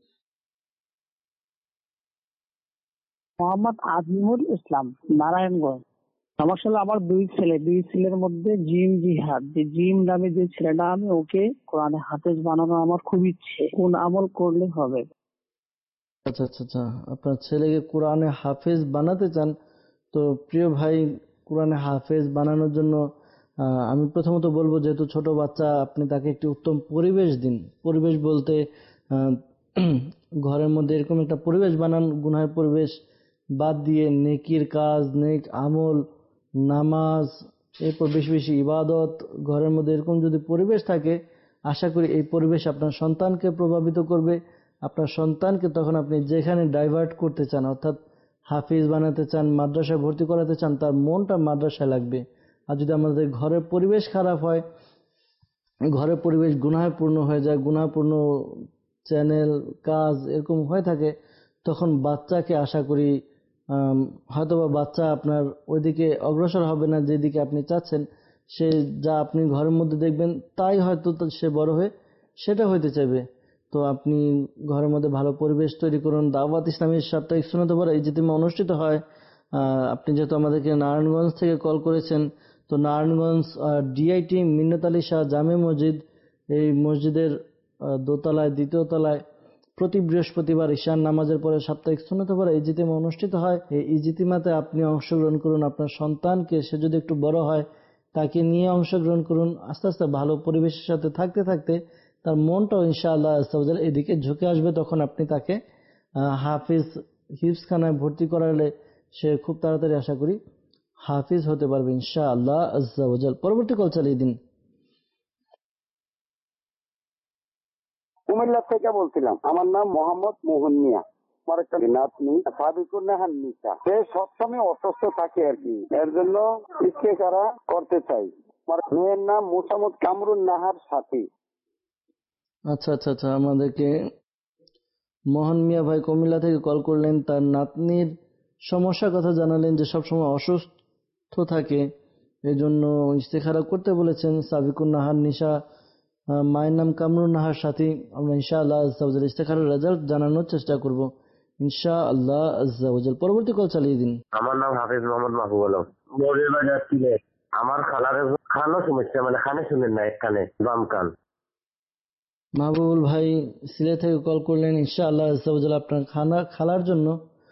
মোহাম্মদ আজিমুল ইসলাম, নারায়ণগঞ্জ। সমস্যা হলো আমার দুই ছেলে, দুই ছেলের মধ্যে জিম জিহাদ, যে জিম নামে যে ছেলেটা, আমি ওকে কোরআনে হাফেজ বানানো আমার খুব ইচ্ছে। কোন আমল করলে হবে?
আচ্ছা আচ্ছা আচ্ছা আপনার ছেলেকে কোরআনে হাফেজ বানাতে চান। তো প্রিয় ভাই, কোরআনে হাফেজ বানানোর জন্য আহ, আমি প্রথমত বলবো, যেহেতু ছোট বাচ্চা, আপনি তাকে একটি উত্তম পরিবেশ দিন। পরিবেশ বলতে আহ, ঘরের মধ্যে এরকম একটা পরিবেশ বানান, গুনাহের পরিবেশ বাদ দিয়ে নেকির কাজ, নেক আমল, নামাজ, এরপর বেশি বেশি ইবাদত, ঘরের মধ্যে এরকম যদি পরিবেশ থাকে, আশা করি এই পরিবেশ আপনার সন্তানকে প্রভাবিত করবে। আপনার সন্তানকে তখন আপনি যেখানে ডাইভার্ট করতে চান, অর্থাৎ হাফিজ বানাতে চান, মাদ্রাসায় ভর্তি করাতে চান, তার মনটা মাদ্রাসায় লাগবে। আর যদি আমাদের ঘরের পরিবেশ খারাপ হয়, ঘরের পরিবেশ গুনাহে পূর্ণ হয়ে যায়, গুনাহপূর্ণ চ্যানেল, কাজ এরকম হয়ে থাকে, তখন বাচ্চাকে আশা করি আম, হয়তোবা বাচ্চা আপনার ওইদিকে অগ্রসর হবে না যেদিকে আপনি চাচ্ছেন। সে যা আপনি ঘরের মধ্যে দেখবেন তাই হয়তো তো সে বড় হয়ে সেটা হইতে চাইবে। তো আপনি ঘরের মধ্যে ভালো পরিবেশ তৈরি করুন। দাওয়াত ইসলামী সাপ্তাহিক সুন্নাত পড়া ইজতিমা অনুষ্ঠিত হয়। আহ, আপনি যেহেতু আমাদেরকে নারায়ণগঞ্জ থেকে কল করেছেন, তো নারায়ণগঞ্জ ডিআইটি মিন্নত আলী শাহ জামে মসজিদ, এই মসজিদের আহ, দোতলায়, দ্বিতীয় তলায় প্রতি বৃহস্পতিবার ঈশান নামাজের পরে সাপ্তাহিক সুন্নাত পড়া ইজতিমা অনুষ্ঠিত হয়। এই ইজতিমাতে আপনি অংশগ্রহণ করুন। আপনার সন্তানকে, সে যদি একটু বড় হয়, তাকে নিয়ে অংশগ্রহণ করুন। আস্তে আস্তে ভালো পরিবেশের সাথে থাকতে থাকতে তার মনটাও ইনশাআল্লাহ আস্তাগফিরুল্লাহ এদিকে ঝুঁকে আসবে। তখন আপনি তাকে আহ, হাফিজ হিফজখানায় ভর্তি করালে সে খুব তাড়াতাড়ি আশা করি হাফিজ হতে পারবে ইনশাআল্লাহ আজ্জা ওয়াজাল। পরবর্তী কল চালিয়ে দিন।
কুমিল্লা থেকে বলছিলাম, আমার নাম মোহাম্মদ মোহন মিয়া। আমার একটা নাতনি সাবিকুর নাহার নিশা, সে সবসময় অসুস্থ থাকে আর কি, এর জন্য ইস্তেখারা করতে চাই। আমার মেয়ের নাম মোসাম্মদ কামরুন নাহার সাথী।
আচ্ছা আচ্ছা আচ্ছা, আমাদেরকে মোহন মিয়া ভাই কুমিল্লা থেকে কল করলেন। তার নাতনির সমস্যার কথা জানালেন যে সবসময় অসুস্থ থাকে, এই জন্য ইস্তেখারা করতে বলেছেন। সাবিকুন নাহার নিশা, আহ, মায়ের নাম কামরুন নাহার সাথী। আমরা ইনশাআল্লাহ আজ্জাওয়াজাল ইস্তেখারার রেজাল্ট জানানোর চেষ্টা করব ইনশাআল্লাহ আজ্জাওয়াজাল। পরবর্তী কল চালিয়ে দিন।
আমার নাম হাফিজ মোহাম্মদ মাহবুব আলম, মৌলভীবাজার সিলেট। আমার খালার খানো সমস্যা, মানে খানে শুনেন না, এক কানে বাম কান।
মাহবুবুল ভাই সিলেট থেকে কল করলেন। ইনশাআল্লাহ আজ্জাওয়াজাল আপনার খানা খালার জন্য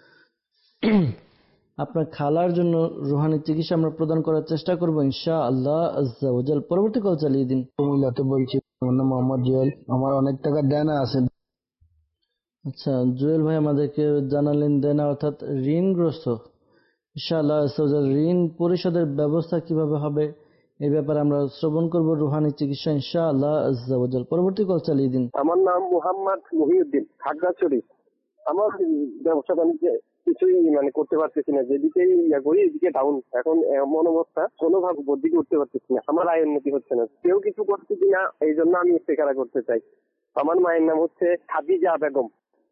আপনার খালার জন্য রুহানি চিকিৎসা আমরা প্রদান করার চেষ্টা করবো ইনশাআল্লাহ আজ্জাওয়াজাল। পরবর্তী কল চালিয়ে দিন।
কুমিল্লাতে বলছি, আমার নাম মোহাম্মদ জুয়েল। আমার অনেক টাকা দেনা আছে।
আচ্ছা, জুয়েল ভাই আমাদেরকে জানালেন দেনা অর্থাৎ ঋণগ্রস্ত। ইনশাআল্লাহ আজ্জাওয়াজাল ঋণ পরিশোধের ব্যবস্থা কিভাবে হবে এই ব্যাপারে আমরা শ্রবণ করব রুহানি চিকিৎসা ইনশাআল্লাহ আজ্জাওয়াজাল। পরবর্তী কল চালিয়ে দিন।
আমার নাম মুহাম্মদ মহিউদ্দিন, খাগড়াছড়ি। আমার ব্যবসা বাণিজ্যে কিছুই মানে করতে পারতেছি না, যেদিকেই ইয়া করি এদিকে ডাউন। এখন এমন অবস্থা, কোনোভাবে বদিকে উঠতে পারতেছি না, আমার আয় উন্নতি হচ্ছে না, কেউ কিছু করছে কিনা, এই জন্য আমি ইস্তেখারা করতে চাই। আমার মায়ের নাম হচ্ছে খাদিজা বেগম।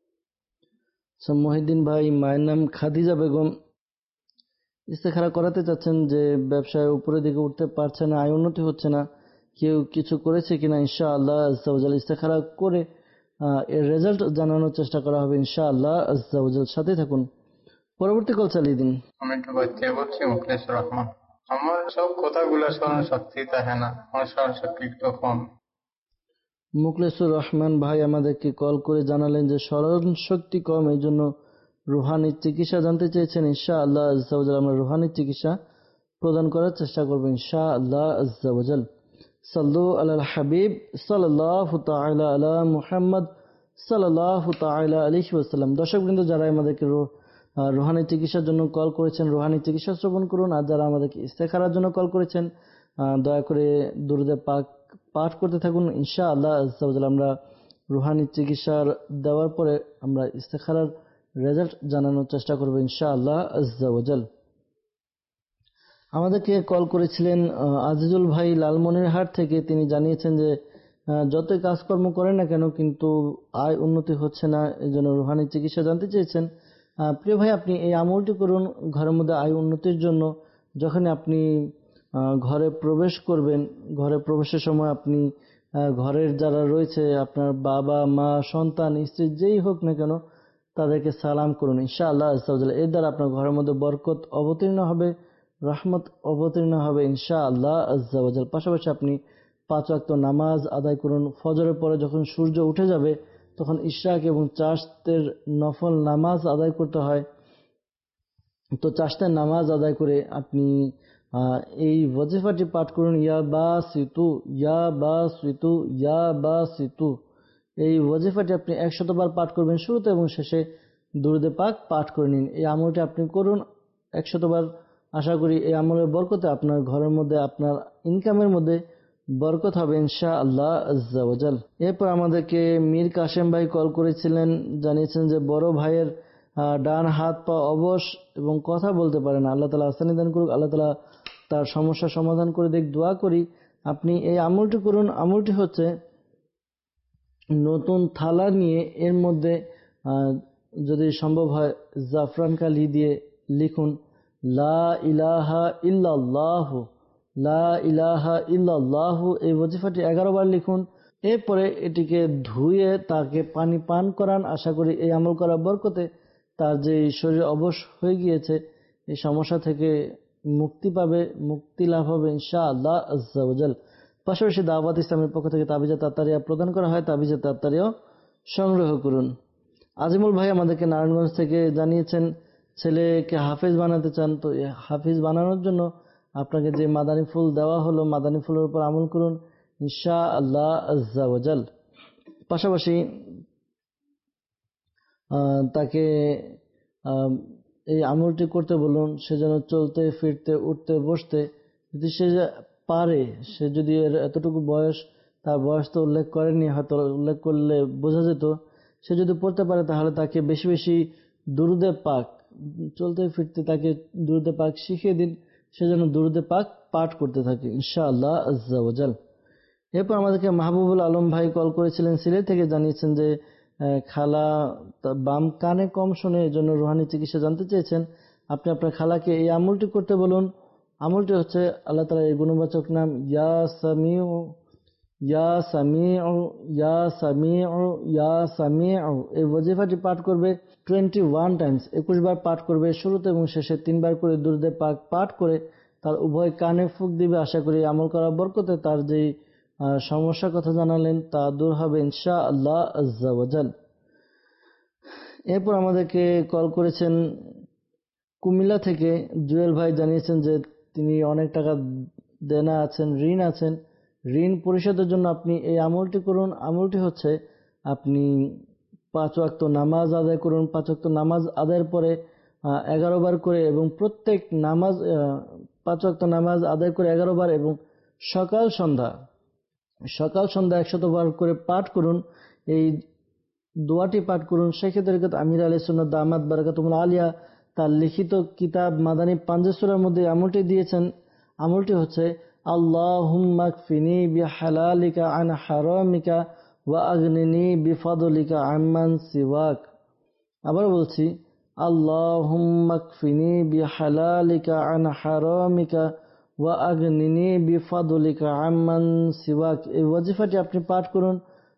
আচ্ছা মহিউদ্দিন ভাই, মায়ের নাম খাদিজা বেগম, ইস্তেখারা করাতে চাচ্ছেন যে ব্যবসায় উপরের দিকে উঠতে পারছে না, আয় উন্নতি হচ্ছে না, কেউ কিছু করেছে কিনা ইনশাআল্লাহ আজ্জাওয়াজাল ইস্তেখারা করে এর রেজাল্ট জানানোর চেষ্টা করা হবে ইনশাআল্লাহ আজ্জাওয়াজাল। সাথে থাকুন। পরবর্তী কল চালিয়ে দিন।
আমি একটু বাচ্চা বলছি, মুখলেসুর রহমান। আমার সব কথাগুলো স্মরণ শক্তি থাকে না, আমার স্মরণ শক্তি একটু কম।
মুখলেসুর রহমান ভাই আমাদেরকে কল করে জানালেন যে স্মরণ শক্তি কম, এই জন্য রুহানি চিকিৎসা জানতে চেয়েছেন। ইনশাআল্লাহ আজ্জাওয়াজাল আমরা রুহানি চিকিৎসা প্রদান করার চেষ্টা করবো ইনশাআল্লাহ আজ্জাওয়াজাল। সাল্লু আলাল হাবিব সাল্লাল্লাহু তাআলা আলা মুহাম্মদ সাল্লাল্লাহু তাআলা আলাইহি ওয়াসাল্লাম। দর্শকবৃন্দ, যারা আমাদেরকে রুহানি চিকিৎসার জন্য কল করেছেন, রুহানি চিকিৎসা শ্রবণ করুন। আর যারা আমাদেরকে ইস্তেখারার জন্য কল করেছেন, দয়া করে দুরূদে পাক পাঠ করতে থাকুন ইনশাআল্লাহ আজ্জাওয়াজাল। আমরা রুহানি চিকিৎসার দেওয়ার পরে আমরা ইস্তেখারার রেজাল্ট জানানোর চেষ্টা করবো ইনশাআল্লাহ আজ্জাওয়াজাল। আমাদেরকে কল করেছিলেন আজিজুল ভাই লালমনিরহাট থেকে। তিনি জানিয়েছেন যে যতই কাজকর্ম করেন না কেন কিন্তু আয় উন্নতি হচ্ছে না, এই জন্য রুহানি চিকিৎসা জানতে চেয়েছেন। প্রিয় ভাই, আপনি এই আমলটি করুন ঘরের মধ্যে আয় উন্নতির জন্য। যখন আপনি ঘরে প্রবেশ করবেন, ঘরে প্রবেশের সময় আপনি ঘরের যারা রয়েছে, আপনার বাবা মা সন্তান স্ত্রী যেই হোক না কেন, তাদেরকে সালাম করুন ইনশাআল্লাহ আজ্জাওয়াজাল। এর দ্বারা আপনার ঘরের মধ্যে বরকত অবতীর্ণ হবে, রহমত অবতীর্ণ হবে ইনশাআল্লাহ আজ্জাওয়াজাল। পাশাপাশি আপনি পাঁচ ওয়াক্ত নামাজ আদায় করুন। ফজরের পরে যখন সূর্য উঠে যাবে তখন ইশরাক এবং চাশতের নফল নামাজ আদায় করতে হয়। তো চাশতের নামাজ আদায় করে আপনি এই ওয়াজিফাটি পাঠ করুন, ইয়া বা সিতু ইয়া বা সিতু ইয়া বা সিতু। এই ওয়াজিফাটি আপনি একশতবার পাঠ করবেন শুরুতে এবং শেষে দুরূদে পাক পাঠ করে নিন। এই আমলটি আপনি করুন একশতবার। আশা করি এই আমলের বরকতে আপনার ঘরের মধ্যে, আপনার ইনকামের মধ্যে বরকত হবে ইনশাআল্লাহ আজ্জা ওয়া জাল। এরপর আমাদেরকে মীর কাশেম ভাই কল করেছিলেন, জানিয়েছেন যে বড় ভাইয়ের ডান হাত পা অবশ এবং কথা বলতে পারে না। আল্লাহ তাআলা আসানি দান করুক, আল্লাহ তাআলা তার সমস্যার সমাধান করে দেখ। দোয়া করি আপনি এই আমলটি করুন। আমলটি হচ্ছে নতুন থালা নিয়ে এর মধ্যে যদি সম্ভব হয় জাফরান কালি দিয়ে লিখুন লা ইলাহা ইল্লাল্লাহু লা ইলাহা ইল্লাল্লাহু। এই ওয়াজিফাটি এগারো বার লিখুন। এরপরে এটিকে ধুয়ে তাকে পানি পান করান। আশা করি এই আমল করার বরকতে তার যে শরীর অবশ হয়ে গিয়েছে এই সমস্যা থেকে মুক্তি পাবে, মুক্তি লাভ হবে ইনশাআল্লাহ আজ্জা ওয়া জাল। পাশাপাশি দাওয়াত ইসলামের পক্ষ থেকে তাবিজে তাত্তারিয়া প্রদান করা হয়, তাবিজে তাত্তারিয়াও সংগ্রহ করুন। আজিমুল ভাই আমাদেরকে নারায়ণগঞ্জ থেকে জানিয়েছেন ছেলেকে হাফেজ বানাতে চান। তো হাফেজ বানানোর জন্য আপনাকে যে মাদানী ফুল দেওয়া হলো মাদানী ফুলের উপর আমল করুন ইনশাআল্লাহ আজ্জা ওয়া জাল। পাশাপাশি তাকে এই আমলটি করতে বলুন, সে যেন চলতে ফিরতে উঠতে বসতে যদি সে পারে, সে যদি এর এতটুকু বয়স, তার বয়স তো উল্লেখ করেনি, হয়তো উল্লেখ করলে বোঝা যেত, সে যদি পড়তে পারে তাহলে তাকে বেশি বেশি দুরুদে পাক, চলতে ফিরতে তাকে দুরুদে পাক শিখিয়ে দিন, সে যেন দুরুদে পাক পাঠ করতে থাকে ইনশাআল্লাহ আজ্জা ওয়া জাল। এরপর আমাদেরকে মাহবুবুল আলম ভাই কল করেছিলেন সিলেট থেকে, জানিয়েছেন যে খালা বাম কানে কম শোনে, এই জন্য রুহানি চিকিৎসা জানতে চেয়েছেন। আপনি আপনার খালাকে এই আমলটি করতে বলুন। আমলটি হচ্ছে আল্লাহ তাআলার এই গুণবাচক নাম ইয়া সামিউ ইয়া সামিউ ইয়া সামিউ ইয়া সামিউ। এই ওয়াজিফাটি পাঠ করবে টোয়েন্টি ওয়ান টাইমস, একুশ বার পাঠ করবে। শুরুতে এবং শেষে তিনবার করে দুরূদে পাক পাঠ করে তার উভয় কানে ফুঁক দিবে। আশা করি আমল করার বরকতে তার যেই সমস্যার কথা জানালেন তা দূর হবে ইনশাআল্লাহ আজ্জা ওয়া জাল। এরপর আমাদেরকে কল করেছেন কুমিল্লা থেকে জুয়েল ভাই, জানিয়েছেন যে তিনি অনেক টাকা দেনা আছেন, ঋণ আছেন। ঋণ পরিশোধের জন্য আপনি এই আমলটি করুন। আমলটি হচ্ছে আপনি পাঁচ ওয়াক্ত নামাজ আদায় করুন। পাঁচ ওয়াক্ত নামাজ আদায়ের পরে এগারো বার করে এবং প্রত্যেক নামাজ পাঁচ ওয়াক্ত নামাজ আদায় করে এগারো বার এবং সকাল সন্ধ্যা সকাল সন্ধ্যা একশত বার করে পাঠ করুন। এই দোয়াটি পাঠ করুন। শেখ তরিকত আমির আলাইহিস সুন্নাত দামাত বারাকাতুহুল আলিয়া তার লিখিত কিতাব মাদানী পাঞ্জে সূরার মধ্যে আমলটি দিয়েছেন। আমলটি হচ্ছে আল্লাহুম্মা কফিনি বিহালালিকা আন হারামিকা ওয়া আগনিনি বিফাদলিকা আম্মান সিওয়াক। আবার বলছি আল্লাহুম্মা কফিনি বিহালালিকা আন হারামিকা ওয়া আগনিনি বিফাদলিকা আম্মান সিওয়াক। এই ওয়াজিফাটি আপনি পাঠ করুন।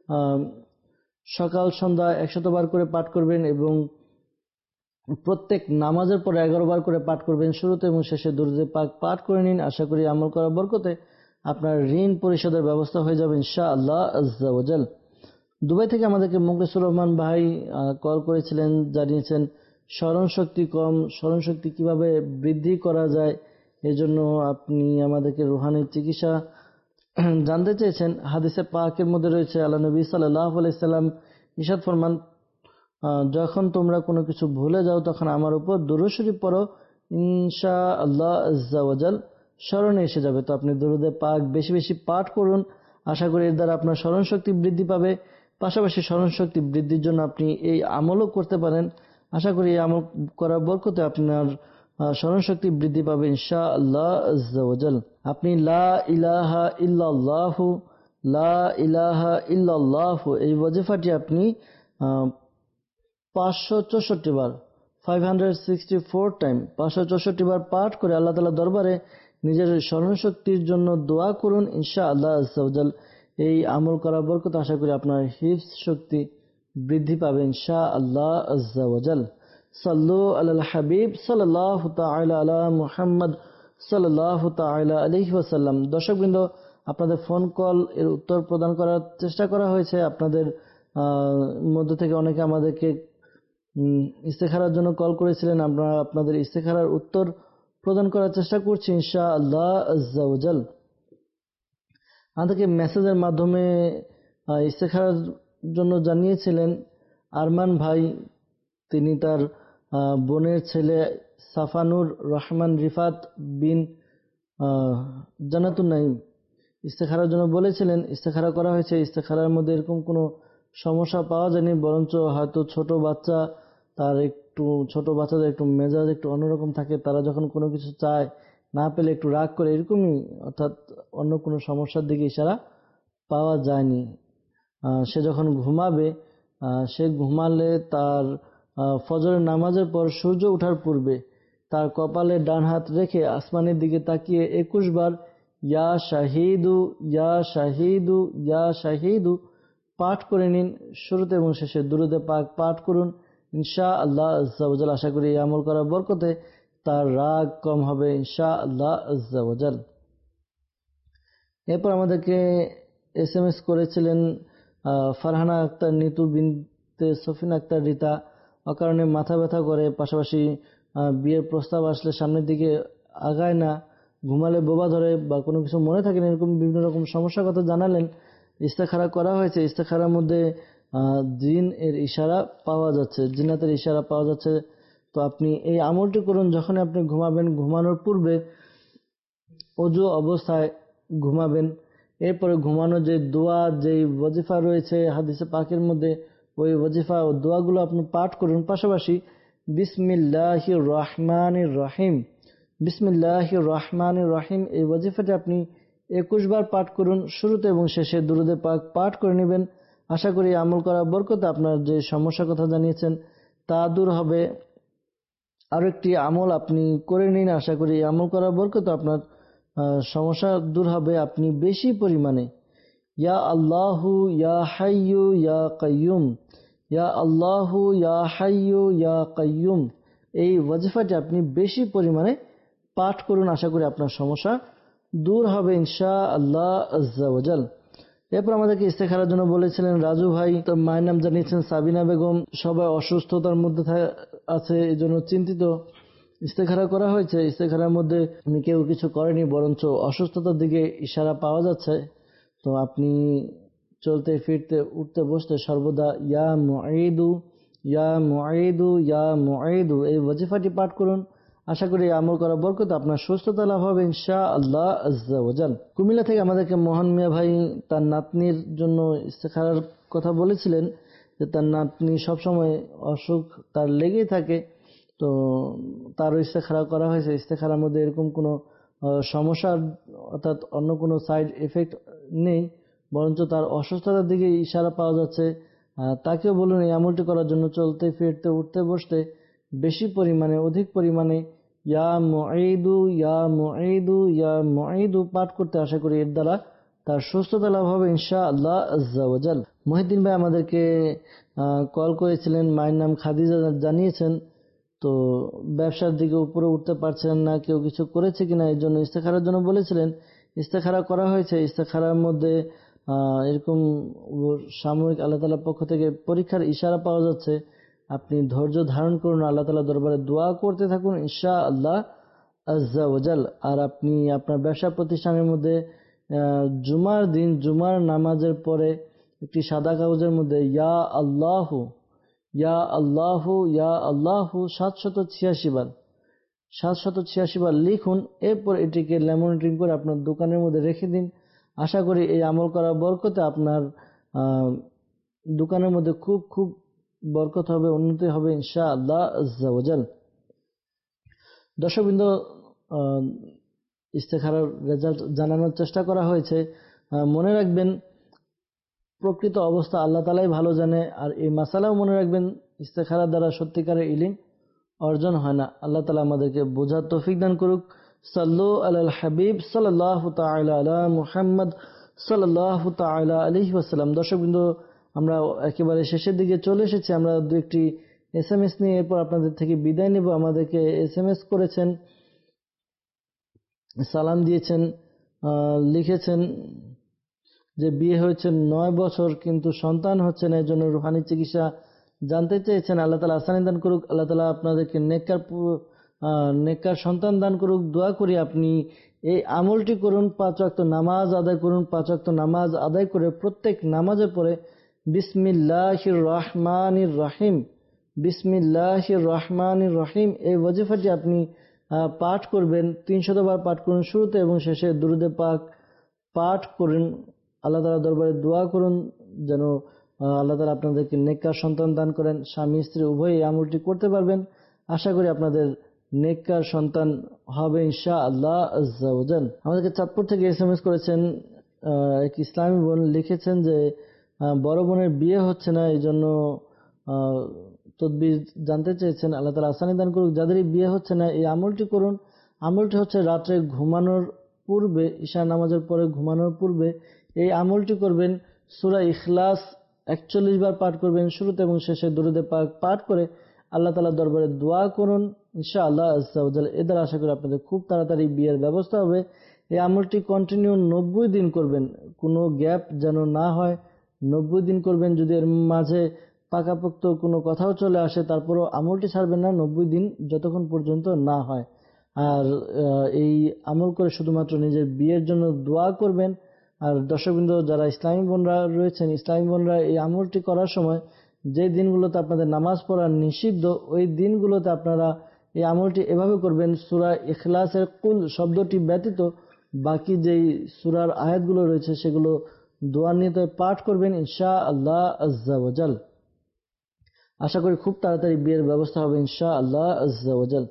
সকাল সন্ধ্যা একশত বার করে পাঠ করবেন এবং প্রত্যেক নামাজের পর এগারো বার করে পাঠ করবেন। শুরুতে এবং শেষে দুরূদে পাক পাঠ করে নিন। আশা করি আমল করার বরকতে আপনার ঋণ পরিশোধের ব্যবস্থা হয়ে যাবে ইনশাআল্লাহ আজ্জা ওয়া জাল। দুবাই থেকে আমাদেরকে মুখলিসুর রহমান ভাই কল করেছিলেন, জানিয়েছেন স্মরণ শক্তি কম, স্মরণ শক্তি কিভাবে বৃদ্ধি করা যায়, এজন্য আপনি আমাদেরকে রুহানি চিকিৎসা জানতে চেয়েছেন। হাদিসে পাকের মধ্যে রয়েছে আল্লাহ নবী সাল্লাল্লাহু আলাইহি সাল্লাম ইরশাদ ফরমান, যখন তোমরা কোনো কিছু ভুলে যাও তখন আমার উপর দুরূদ শরীফ পড়ো, ইনশাআল্লাহ আজ্জা ওয়া জাল স্মরণে এসে যাবে। তো আপনি দুরূদে পাক বেশি বেশি পাঠ করুন। আশা করি এর দ্বারা আপনার স্মরণ শক্তি বৃদ্ধি পাবে। পাশাপাশি স্মরণ শক্তি বৃদ্ধির জন্য আপনি এই আমলও করতে পারেন। আশা করি এই আমল করার বরকতে আপনার স্মরণ শক্তি বৃদ্ধি পাবে ইনশাআল্লাহ আজ্জা ওয়া জাল। আপনি লা ইলাহা ইল্লাল্লাহু লা ইলাহা ইল্লাল্লাহু এই ওয়াজিফাটি আপনি পাঁচশো চৌষট্টি বার five hundred sixty four time পাঁচশো চৌষট্টি বার পাঠ করে আল্লাহ তাআলার দরবারে নিজের স্মরণ শক্তির জন্য দোয়া করুন ইনশাআল্লাহ আজ্জা ওয়া জাল। এই আমল করার বরকত আশা করি আপনার হিফজ শক্তি বৃদ্ধি পাবে ইনশাআল্লাহ আজ্জা ওয়া জাল। সাল্লু আলাল হাবিব সাল্লাল্লাহু তাআলা আলা মুহাম্মদ সাল্লাল্লাহু তাআলা আলাইহি ওয়াসাল্লাম। দর্শকবৃন্দ, আপনাদের ফোন কল এর উত্তর প্রদান করার চেষ্টা করা হয়েছে। আপনাদের মধ্য থেকে অনেকে আমাদেরকে ইস্তেখারার জন্য কল করেছিলেন, আমরা আপনাদের ইস্তেখারার উত্তর প্রদান করার চেষ্টা করছি ইনশাআল্লাহ আজ্জা ওয়া জাল। আমাদেরকে মেসেজের মাধ্যমে ইস্তেখারার জন্য জানিয়েছিলেন আরমান ভাই, তিনি তার বোনের ছেলে সাফানুর রহমান রিফাত বিন জান্নাতুন নাঈম ইস্তেখারার জন্য বলেছিলেন। ইস্তেখারা করা হয়েছে, ইস্তেখারার মধ্যে এরকম কোনো সমস্যা পাওয়া যায়নি, বরঞ্চ হয়তো ছোট বাচ্চা, তার একটু ছোট বাচ্চাদের একটু মেজাজ একটু অন্যরকম থাকে, তারা যখন কোনো কিছু চায় না পেলে একটু রাগ করে, এরকমই, অর্থাৎ অন্য কোনো সমস্যার দিকে ইশারা পাওয়া যায়নি। সে যখন ঘুমাবে, সে ঘুমালে তার ফজরের নামাজের পর সূর্য ওঠার পূর্বে তার কপালে ডান হাত রেখে আসমানের দিকে তাকিয়ে একুশ বার ইয়া শাহিদু ইয়া শাহিদু ইয়া শাহিদু পাঠ করে নিন। শুরুতে এবং শেষে দুরূদে পাক পাঠ করুন ইনশাআল্লাহ আজ্জা ওয়া জাল। আশা করি এই আমল করার বরকতে তার রাগ কম হবে ইনশাআল্লাহ আজ্জা ওয়া জাল। এরপর আমাদেরকে এস এম এস করেছিলেন ফারহানা আক্তার নিতু বিনতে সফিনা আক্তার রিতা। অকারণে মাথা ব্যথা করে, পাশাপাশি বিয়ের প্রস্তাব আসলে সামনের দিকে আগায় না, ঘুমালে বোবা ধরে বা কোনো কিছু মনে থাকে না, এরকম বিভিন্ন রকম সমস্যার কথা জানালেন। ইস্তেখারা করা হয়েছে, ইস্তেখারার মধ্যে জিন এর ইশারা পাওয়া যাচ্ছে, জিন্নাতের ইশারা পাওয়া যাচ্ছে। তো আপনি এই আমলটি করুন যখন আপনি ঘুমাবেন, ঘুমানোর পূর্বে ওযু অবস্থায় ঘুমাবেন। এরপরে ঘুমানোর যে দোয়া, যে ওয়াজিফা রয়েছে হাদিসে পাকের মধ্যে, ওই ওয়াজিফা ও দোয়াগুলো আপনি পাঠ করুন। পাশাপাশি বিসমিল্লাহির রহমানির রহিম বিসমিল্লাহির রহমানির রহিম এই ওয়াজিফাটি আপনি একুশ বার পাঠ করুন। শুরুতে এবং শেষে দুরূদে পাক পাঠ করে নেবেন। আশা করি আমল করার বরকতে আপনার যে সমস্যার কথা জানিয়েছেন তা দূর হবে। আরো একটি আমল আপনি করে নিন, আশা করি আমল করার বরকতে আপনার সমস্যা দূর হবে। আপনি বেশি পরিমাণে ইয়া আল্লাহু ইয়া হাইয়ু ইয়া কাইয়ুম ইয়া আল্লাহু ইয়া হাইয়ু ইয়া কাইয়ুম এই ওয়াজিফাটি আপনি বেশি পরিমাণে পাঠ করুন। আশা করি আপনার সমস্যা দূর হবে ইনশাআল্লাহ আজ্জা ওয়া জাল। এরপর আমাদেরকে ইস্তেখারার জন্য বলেছিলেন রাজু ভাই, তার মায়ের নাম জানিয়েছেন সাবিনা বেগম। সবাই অসুস্থতার মধ্যে আছে, এই জন্য চিন্তিত। ইস্তেখারা করা হয়েছে, ইস্তেখারার মধ্যে উনি কেউ কিছু করেনি, বরঞ্চ অসুস্থতার দিকে ইশারা পাওয়া যাচ্ছে। তো আপনি চলতে ফিরতে উঠতে বসতে সর্বদা ইয়া মুঈদু ইয়া মুঈদু ইয়া মুঈদু এই ওয়াজিফাটি পাঠ করুন। আশা করি আমল করার বরকতে আপনার সুস্থতা লাভ হবে ইনশাআল্লাহ আজ্জা ওয়া জাল। কুমিল্লা থেকে আমাদেরকে মোহন মিয়া ভাই তার নাতনির জন্য ইস্তেখারার কথা বলেছিলেন, যে তার নাতনি সবসময় অসুখ তার লেগেই থাকে। তো তারও ইস্তেখারা করা হয়েছে। ইস্তেখারার মধ্যে এরকম কোনো সমস্যা অর্থাৎ অন্য কোনো সাইড এফেক্ট নেই, বরঞ্চ তার অসুস্থতার দিকে ইশারা পাওয়া যাচ্ছে। তাকেও বলুন এই আমলটি করার জন্য চলতে ফিরতে উঠতে বসতে বেশি পরিমাণে অধিক পরিমাণে ইয়া মুঈদু ইয়া মুঈদু ইয়া মুঈদু পাঠ করতে। আশা করি এর দ্বারা তার সুস্থতা লাভ হবে ইনশাআল্লাহ আজ্জা ওয়া জাল। মহিউদ্দিন ভাই আমাদেরকে কল করেছিলেন, মায়ের নাম খাদিজা জানিয়েছেন। তো ব্যবসার দিকে উপরে উঠতে পারছেন না, কেউ কিছু করেছে কিনা এই জন্য ইস্তেখারার জন্য বলেছিলেন। ইস্তেখারা করা হয়েছে। ইস্তেখারার মধ্যে এরকম সাময়িক আল্লাহ তাআলার পক্ষ থেকে পরীক্ষার ইশারা পাওয়া যাচ্ছে। আপনি ধৈর্য ধারণ করুন, আল্লাহ তাআলার দরবারে দোয়া করতে থাকুন ইনশাআল্লাহ আজ্জা ওয়া জাল। আর আপনি আপনার ব্যবসা প্রতিষ্ঠানের মধ্যে জুমার দিন জুমার নামাজের পরে একটি সাদা কাগজের মধ্যে ইয়া আল্লাহু ইয়া আল্লাহু ইয়া আল্লাহু সাতশত ছিয়াশি বার সাতশত ছিয়াশি বার লিখুন। এরপর এটিকে ল্যামিনেটিং করে আপনার দোকানের মধ্যে রেখে দিন। আশা করি এই আমল করার বরকতে আপনার দোকানের মধ্যে খুব খুব বরকত হবে, উন্নতি হবে ইনশাআল্লাহ আজ্জা ওয়া জাল। দর্শকবৃন্দ, ইস্তেখারার রেজাল্ট জানানোর চেষ্টা করা হয়েছে। মনে রাখবেন প্রকৃত অবস্থা আল্লাহ তাআলাই ভালো জানে। আর এই মাসালাও মনে রাখবেন, ইস্তেখারা দ্বারা সত্যিকারের ইলম অর্জন হয় না। আল্লাহ তাআলা আমাদেরকে বোঝার তৌফিক দান করুক। সাল্লু আলাল হাবিব সাল্লাল্লাহু তাআলা আলা মুহাম্মদ সাল্লাল্লাহু তাআলা আলাইহি ওয়াসাল্লাম। দর্শকবৃন্দ, আমরা একেবারে শেষের দিকে চলে এসেছি। আমরা দু একটি এস এম এস নিয়ে এরপর আপনাদের থেকে বিদায় নেব। আমাদেরকে এস এম এস করেছেন, সালাম দিয়েছেন, লিখেছেন যে বিয়ে হয়েছে নয় বছর কিন্তু সন্তান হচ্ছে না, এর জন্য রুহানি চিকিৎসা জানতে চেয়েছেন। আল্লাহ তাআলা আসানি দান করুক। আল্লাহ তাআলা আপনাদেরকে নেককার নেককার সন্তান দান করুক দোয়া করি আপনি এই আমলটি করুন। পাঁচ ওয়াক্ত নামাজ আদায় করুন। পাঁচ ওয়াক্ত নামাজ আদায় করে প্রত্যেক নামাজের পরে বিসমিল্লাহির রহমানির রহিম বিসমিল্লাহির রহমানির রহিম এই ওয়াজিফাটি আপনি পাঠ করবেন। তিনশত বার পাঠ করুন শুরুতে এবং শেষে দুরুদে পাক পাঠ করুন। আল্লাহ তাআলা দরবারে দোয়া করুন যেন আল্লাহ তাআলা আপনাদেরকে নেককার সন্তান দান করেন। স্বামী স্ত্রী উভয়ই আমলটি করতে পারবেন। আশা করি আপনাদের নেককার সন্তান হবে ইনশাআল্লাহ আজ্জা ওয়া জাল। আমাদেরকে চাঁদপুর থেকে এসএমএস করেছেন এক ইসলামী বোন, লিখেছেন যে বড় বোনের বিয়ে হচ্ছে না, এই জন্য তদবির জানতে চেয়েছেন। আল্লাহ তাআলা আসানি দান করুক। যাদেরই বিয়ে হচ্ছে না এই আমলটি করুন। আমলটি হচ্ছে রাত্রে ঘুমানোর পূর্বে, ঈশা নামাজের পরে ঘুমানোর পূর্বে এই আমলটি করবেন। সূরা ইখলাস একচল্লিশ বার পাঠ করবেন শুরুতে এবং শেষে দুরুদে পাক পাঠ করে আল্লাহ তাআলার দরবারে দোয়া করুন ইনশাআল্লাহ আজ্জা ওয়া জাল। এদের আশা করি আপনাদের খুব তাড়াতাড়ি বিয়ের ব্যবস্থা হবে। এই আমলটি কন্টিনিউ নব্বই দিন করবেন, কোনো গ্যাপ যেন না হয়। নব্বই দিন করবেন। যদি এর মাঝে পাকাপোক্ত কোনো কথাও চলে আসে তারপরও আমলটি ছাড়বেন না নব্বই দিন যতক্ষণ পর্যন্ত না হয়। আর এই আমল করে শুধুমাত্র নিজের বিয়ের জন্য দোয়া করবেন। আর দর্শকবৃন্দ যারা ইসলামী বোনরা রয়েছেন, ইসলামী বোনরা এই আমলটি করার সময় যে দিনগুলোতে আপনাদের নামাজ পড়া নিষিদ্ধ ওই দিনগুলোতে আপনারা এই আমলটি এভাবে করবেন। সূরা ইখলাসের কুল শব্দটি ব্যতীত বাকি যেই সূরার আয়াতগুলো রয়েছে সেগুলো দোয়া নিয়তে পাঠ করবেন ইনশাআল্লাহ আজ্জা ওয়া জাল। আশা করি খুব তাড়াতাড়ি বিয়ের ব্যবস্থা হবে ইনশাআল্লাহ আজ্জা ওয়া জাল।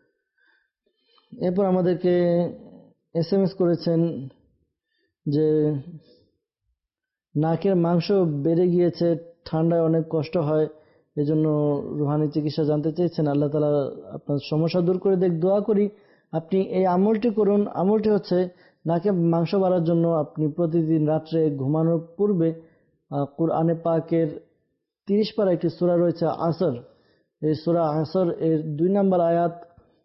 এরপর আমাদেরকে এসএমএস করেছেন যে নাকের মাংস বেড়ে গিয়েছে, ঠান্ডায় অনেক কষ্ট হয়, এজন্য রুহানি চিকিৎসা জানতে চেয়েছেন। আল্লাহ তাআলা আপনার সমস্যা দূর করে দেখ দোয়া করি। আপনি এই আমলটি করুন। আমলটি হচ্ছে নাকে মাংস বাড়ার জন্য আপনি প্রতিদিন রাত্রে ঘুমানোর পূর্বে কুরআনে পাকের তিরিশ পারা একটি সূরা রয়েছে আসর, এই সূরা আসর এর দুই নম্বর আয়াত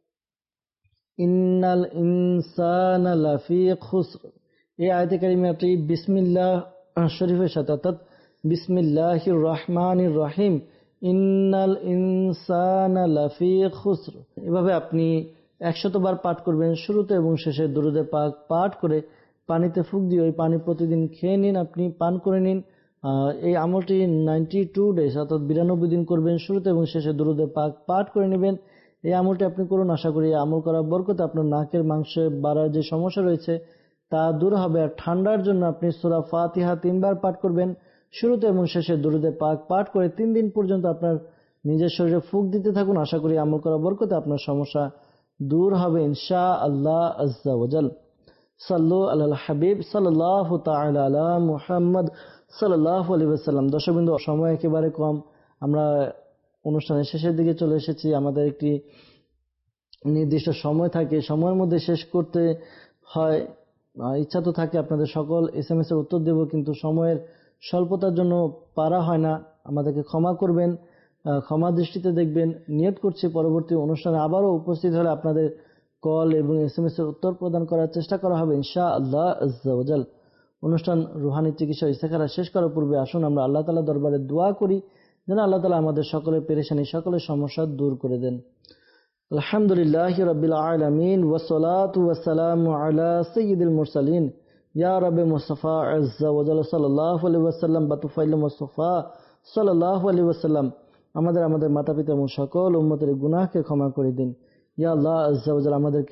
ইন্নাল ইনসানা লাফি খুসর, এই আয়াতে কারিমে আপনি বিসমিল্লাহ শরীফের সাথে অর্থাৎ বিসমিল্লাহির রহমানির রহিম ইন্নাল ইনসানা লাফি খুসর এভাবে আপনি একশত বার পাঠ করবেন শুরুতে এবং শেষে দুরুদে পাক পাঠ করে পানিতে ফুঁক দিয়ে ওই পানি প্রতিদিন খেয়ে নিন, আপনি পান করে নিন। এই আমলটি নাইনটি টু ডেজ অর্থাৎ বিরানব্বই দিন করবেন শুরুতে এবং শেষে দুরুদে পাক পাঠ করে নেবেন। এই আমলটি আপনি করুন। আশা করি আমল করার বরকতে আপনার নাকের মাংসে বাড়ার যে সমস্যা রয়েছে তা দূর হবে। আর ঠান্ডার জন্য আপনি সূরা ফাতিহা তিনবার পাঠ করবেন শুরুতে এবং শেষে দুরুদে পাক পাঠ করে তিন দিন পর্যন্ত আপনার নিজের শরীরে ফুঁক দিতে থাকুন। আশা করি আমল করার বরকতে আপনার সমস্যা দূর হবে ইনশাআল্লাহ আজ্জা ওয়া জাল। সাল্লু আলাল হাবিব সাল্লাল্লাহু তাআলা আলা মুহাম্মদ সাল্লাল্লাহু আলাইহি ওয়াসাল্লাম। দর্শকবৃন্দ, সময় একেবারে কম, আমরা অনুষ্ঠানের শেষের দিকে চলে এসেছি। আমাদের একটি নির্দিষ্ট সময় থাকে, সময়ের মধ্যে শেষ করতে হয়। ইচ্ছা তো থাকে আপনাদের সকল এসএমএস এর উত্তর দেব, কিন্তু সময়ের স্বল্পতার জন্য পারা হয় না। আমাদেরকে ক্ষমা করবেন, ক্ষমা দৃষ্টিতে দেখবেন। নিয়ত করছি পরবর্তী অনুষ্ঠানে আবারও উপস্থিত হলে আপনাদের কল এবং এসএমএস এর উত্তর প্রদান করার চেষ্টা করা হবে ইনশাআল্লাহ আজ্জা ওয়া জাল। অনুষ্ঠান রুহানি চিকিৎসা ইস্তেখারা শেষ করার পূর্বে আসুন আমরা আল্লাহ তাআলার দরবারে দোয়া করি যেন আল্লাহ তাআলা আমাদের সকলের পেরেশানি, সকলের সমস্যা দূর করে দেন। আলহামদুলিল্লাহি রাব্বিল আলামিন ওয়া সলাতু ওয়া সালামু আলা সাইয়্যিদিল মুরসালিন ইয়া রাব্বে মুস্তাফা আজ্জা ওয়া জাল সাল্লাল্লাহু আলাইহি ওয়াসাল্লাম বাতুফাইল মুস্তাফা সাল্লাল্লাহু আলাইহি ওয়াসাল্লাম। আমাদের আমাদের মাতা-পিতা এবং সকল উম্মতের গুনাহকে ক্ষমা করে দিন। ইয়া আল্লাহ আজ্জা ওয়া জাল আমাদেরকে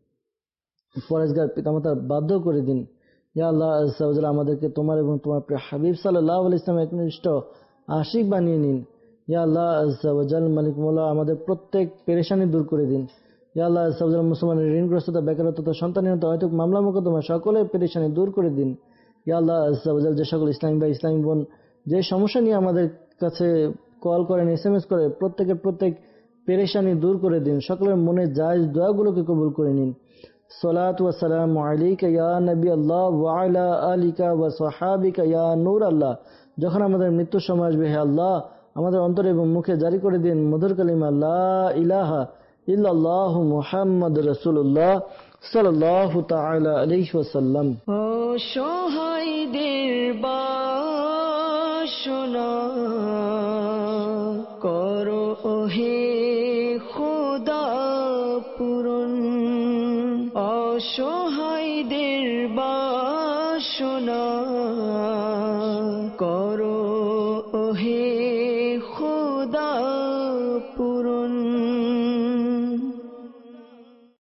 পরেজগার পিতামাতার বাধ্য করে দিন। ইয়া আল্লাহ আজ্জা ওয়া জাল আমাদেরকে তোমার এবং তোমার প্রিয় হাবিব সাল্লাল্লাহু আলাইহি ওয়াসাল্লামের একনিষ্ঠ আশিক বানিয়ে নিন। ইয়া আল্লাহ আজ্জা ওয়া জাল মালিক মওলা আমাদের প্রত্যেক পেরেশানি দূর করে দিন। ইয়া আল্লাহ আজ্জা ওয়া জাল মুসলমানের ঋণগ্রস্ততা, বেকারত্বতা, সন্তানহীনতা, অহেতুক মামলা মোকদ্দমা সকলের পেরেশানি দূর করে দিন। ইয়া আল্লাহ আজ্জা ওয়া জাল যে সকল ইসলামী ভাই, ইসলামী বোন যে সমস্যা নিয়ে আমাদের কাছে কল করেন, এসএমএস করে, প্রত্যেকের প্রত্যেক পেরেশানি দূর করে দিন। সকলের মনে জায়েজ দোয়াগুলোকে কবুল করে নিন। সালাতু ওয়া সালামু আলাইকা ইয়া নবী আল্লাহ ওয়া আলা আলিকা ওয়া সাহাবিকা ইয়া নূর আল্লাহ। যখন আমাদের মৃত্যুর সময় আসবে, হে আল্লাহ আমাদের অন্তরে এবং মুখে জারি করে দিন মধুর কালিমা লা ইলাহা ইল্লাল্লাহু মুহাম্মাদুর রাসূলুল্লাহ সাল্লাল্লাহু তাআলা আলাইহি ওয়াসাল্লাম।
অসহায়দের বাসনা করো ওহে খোদা হে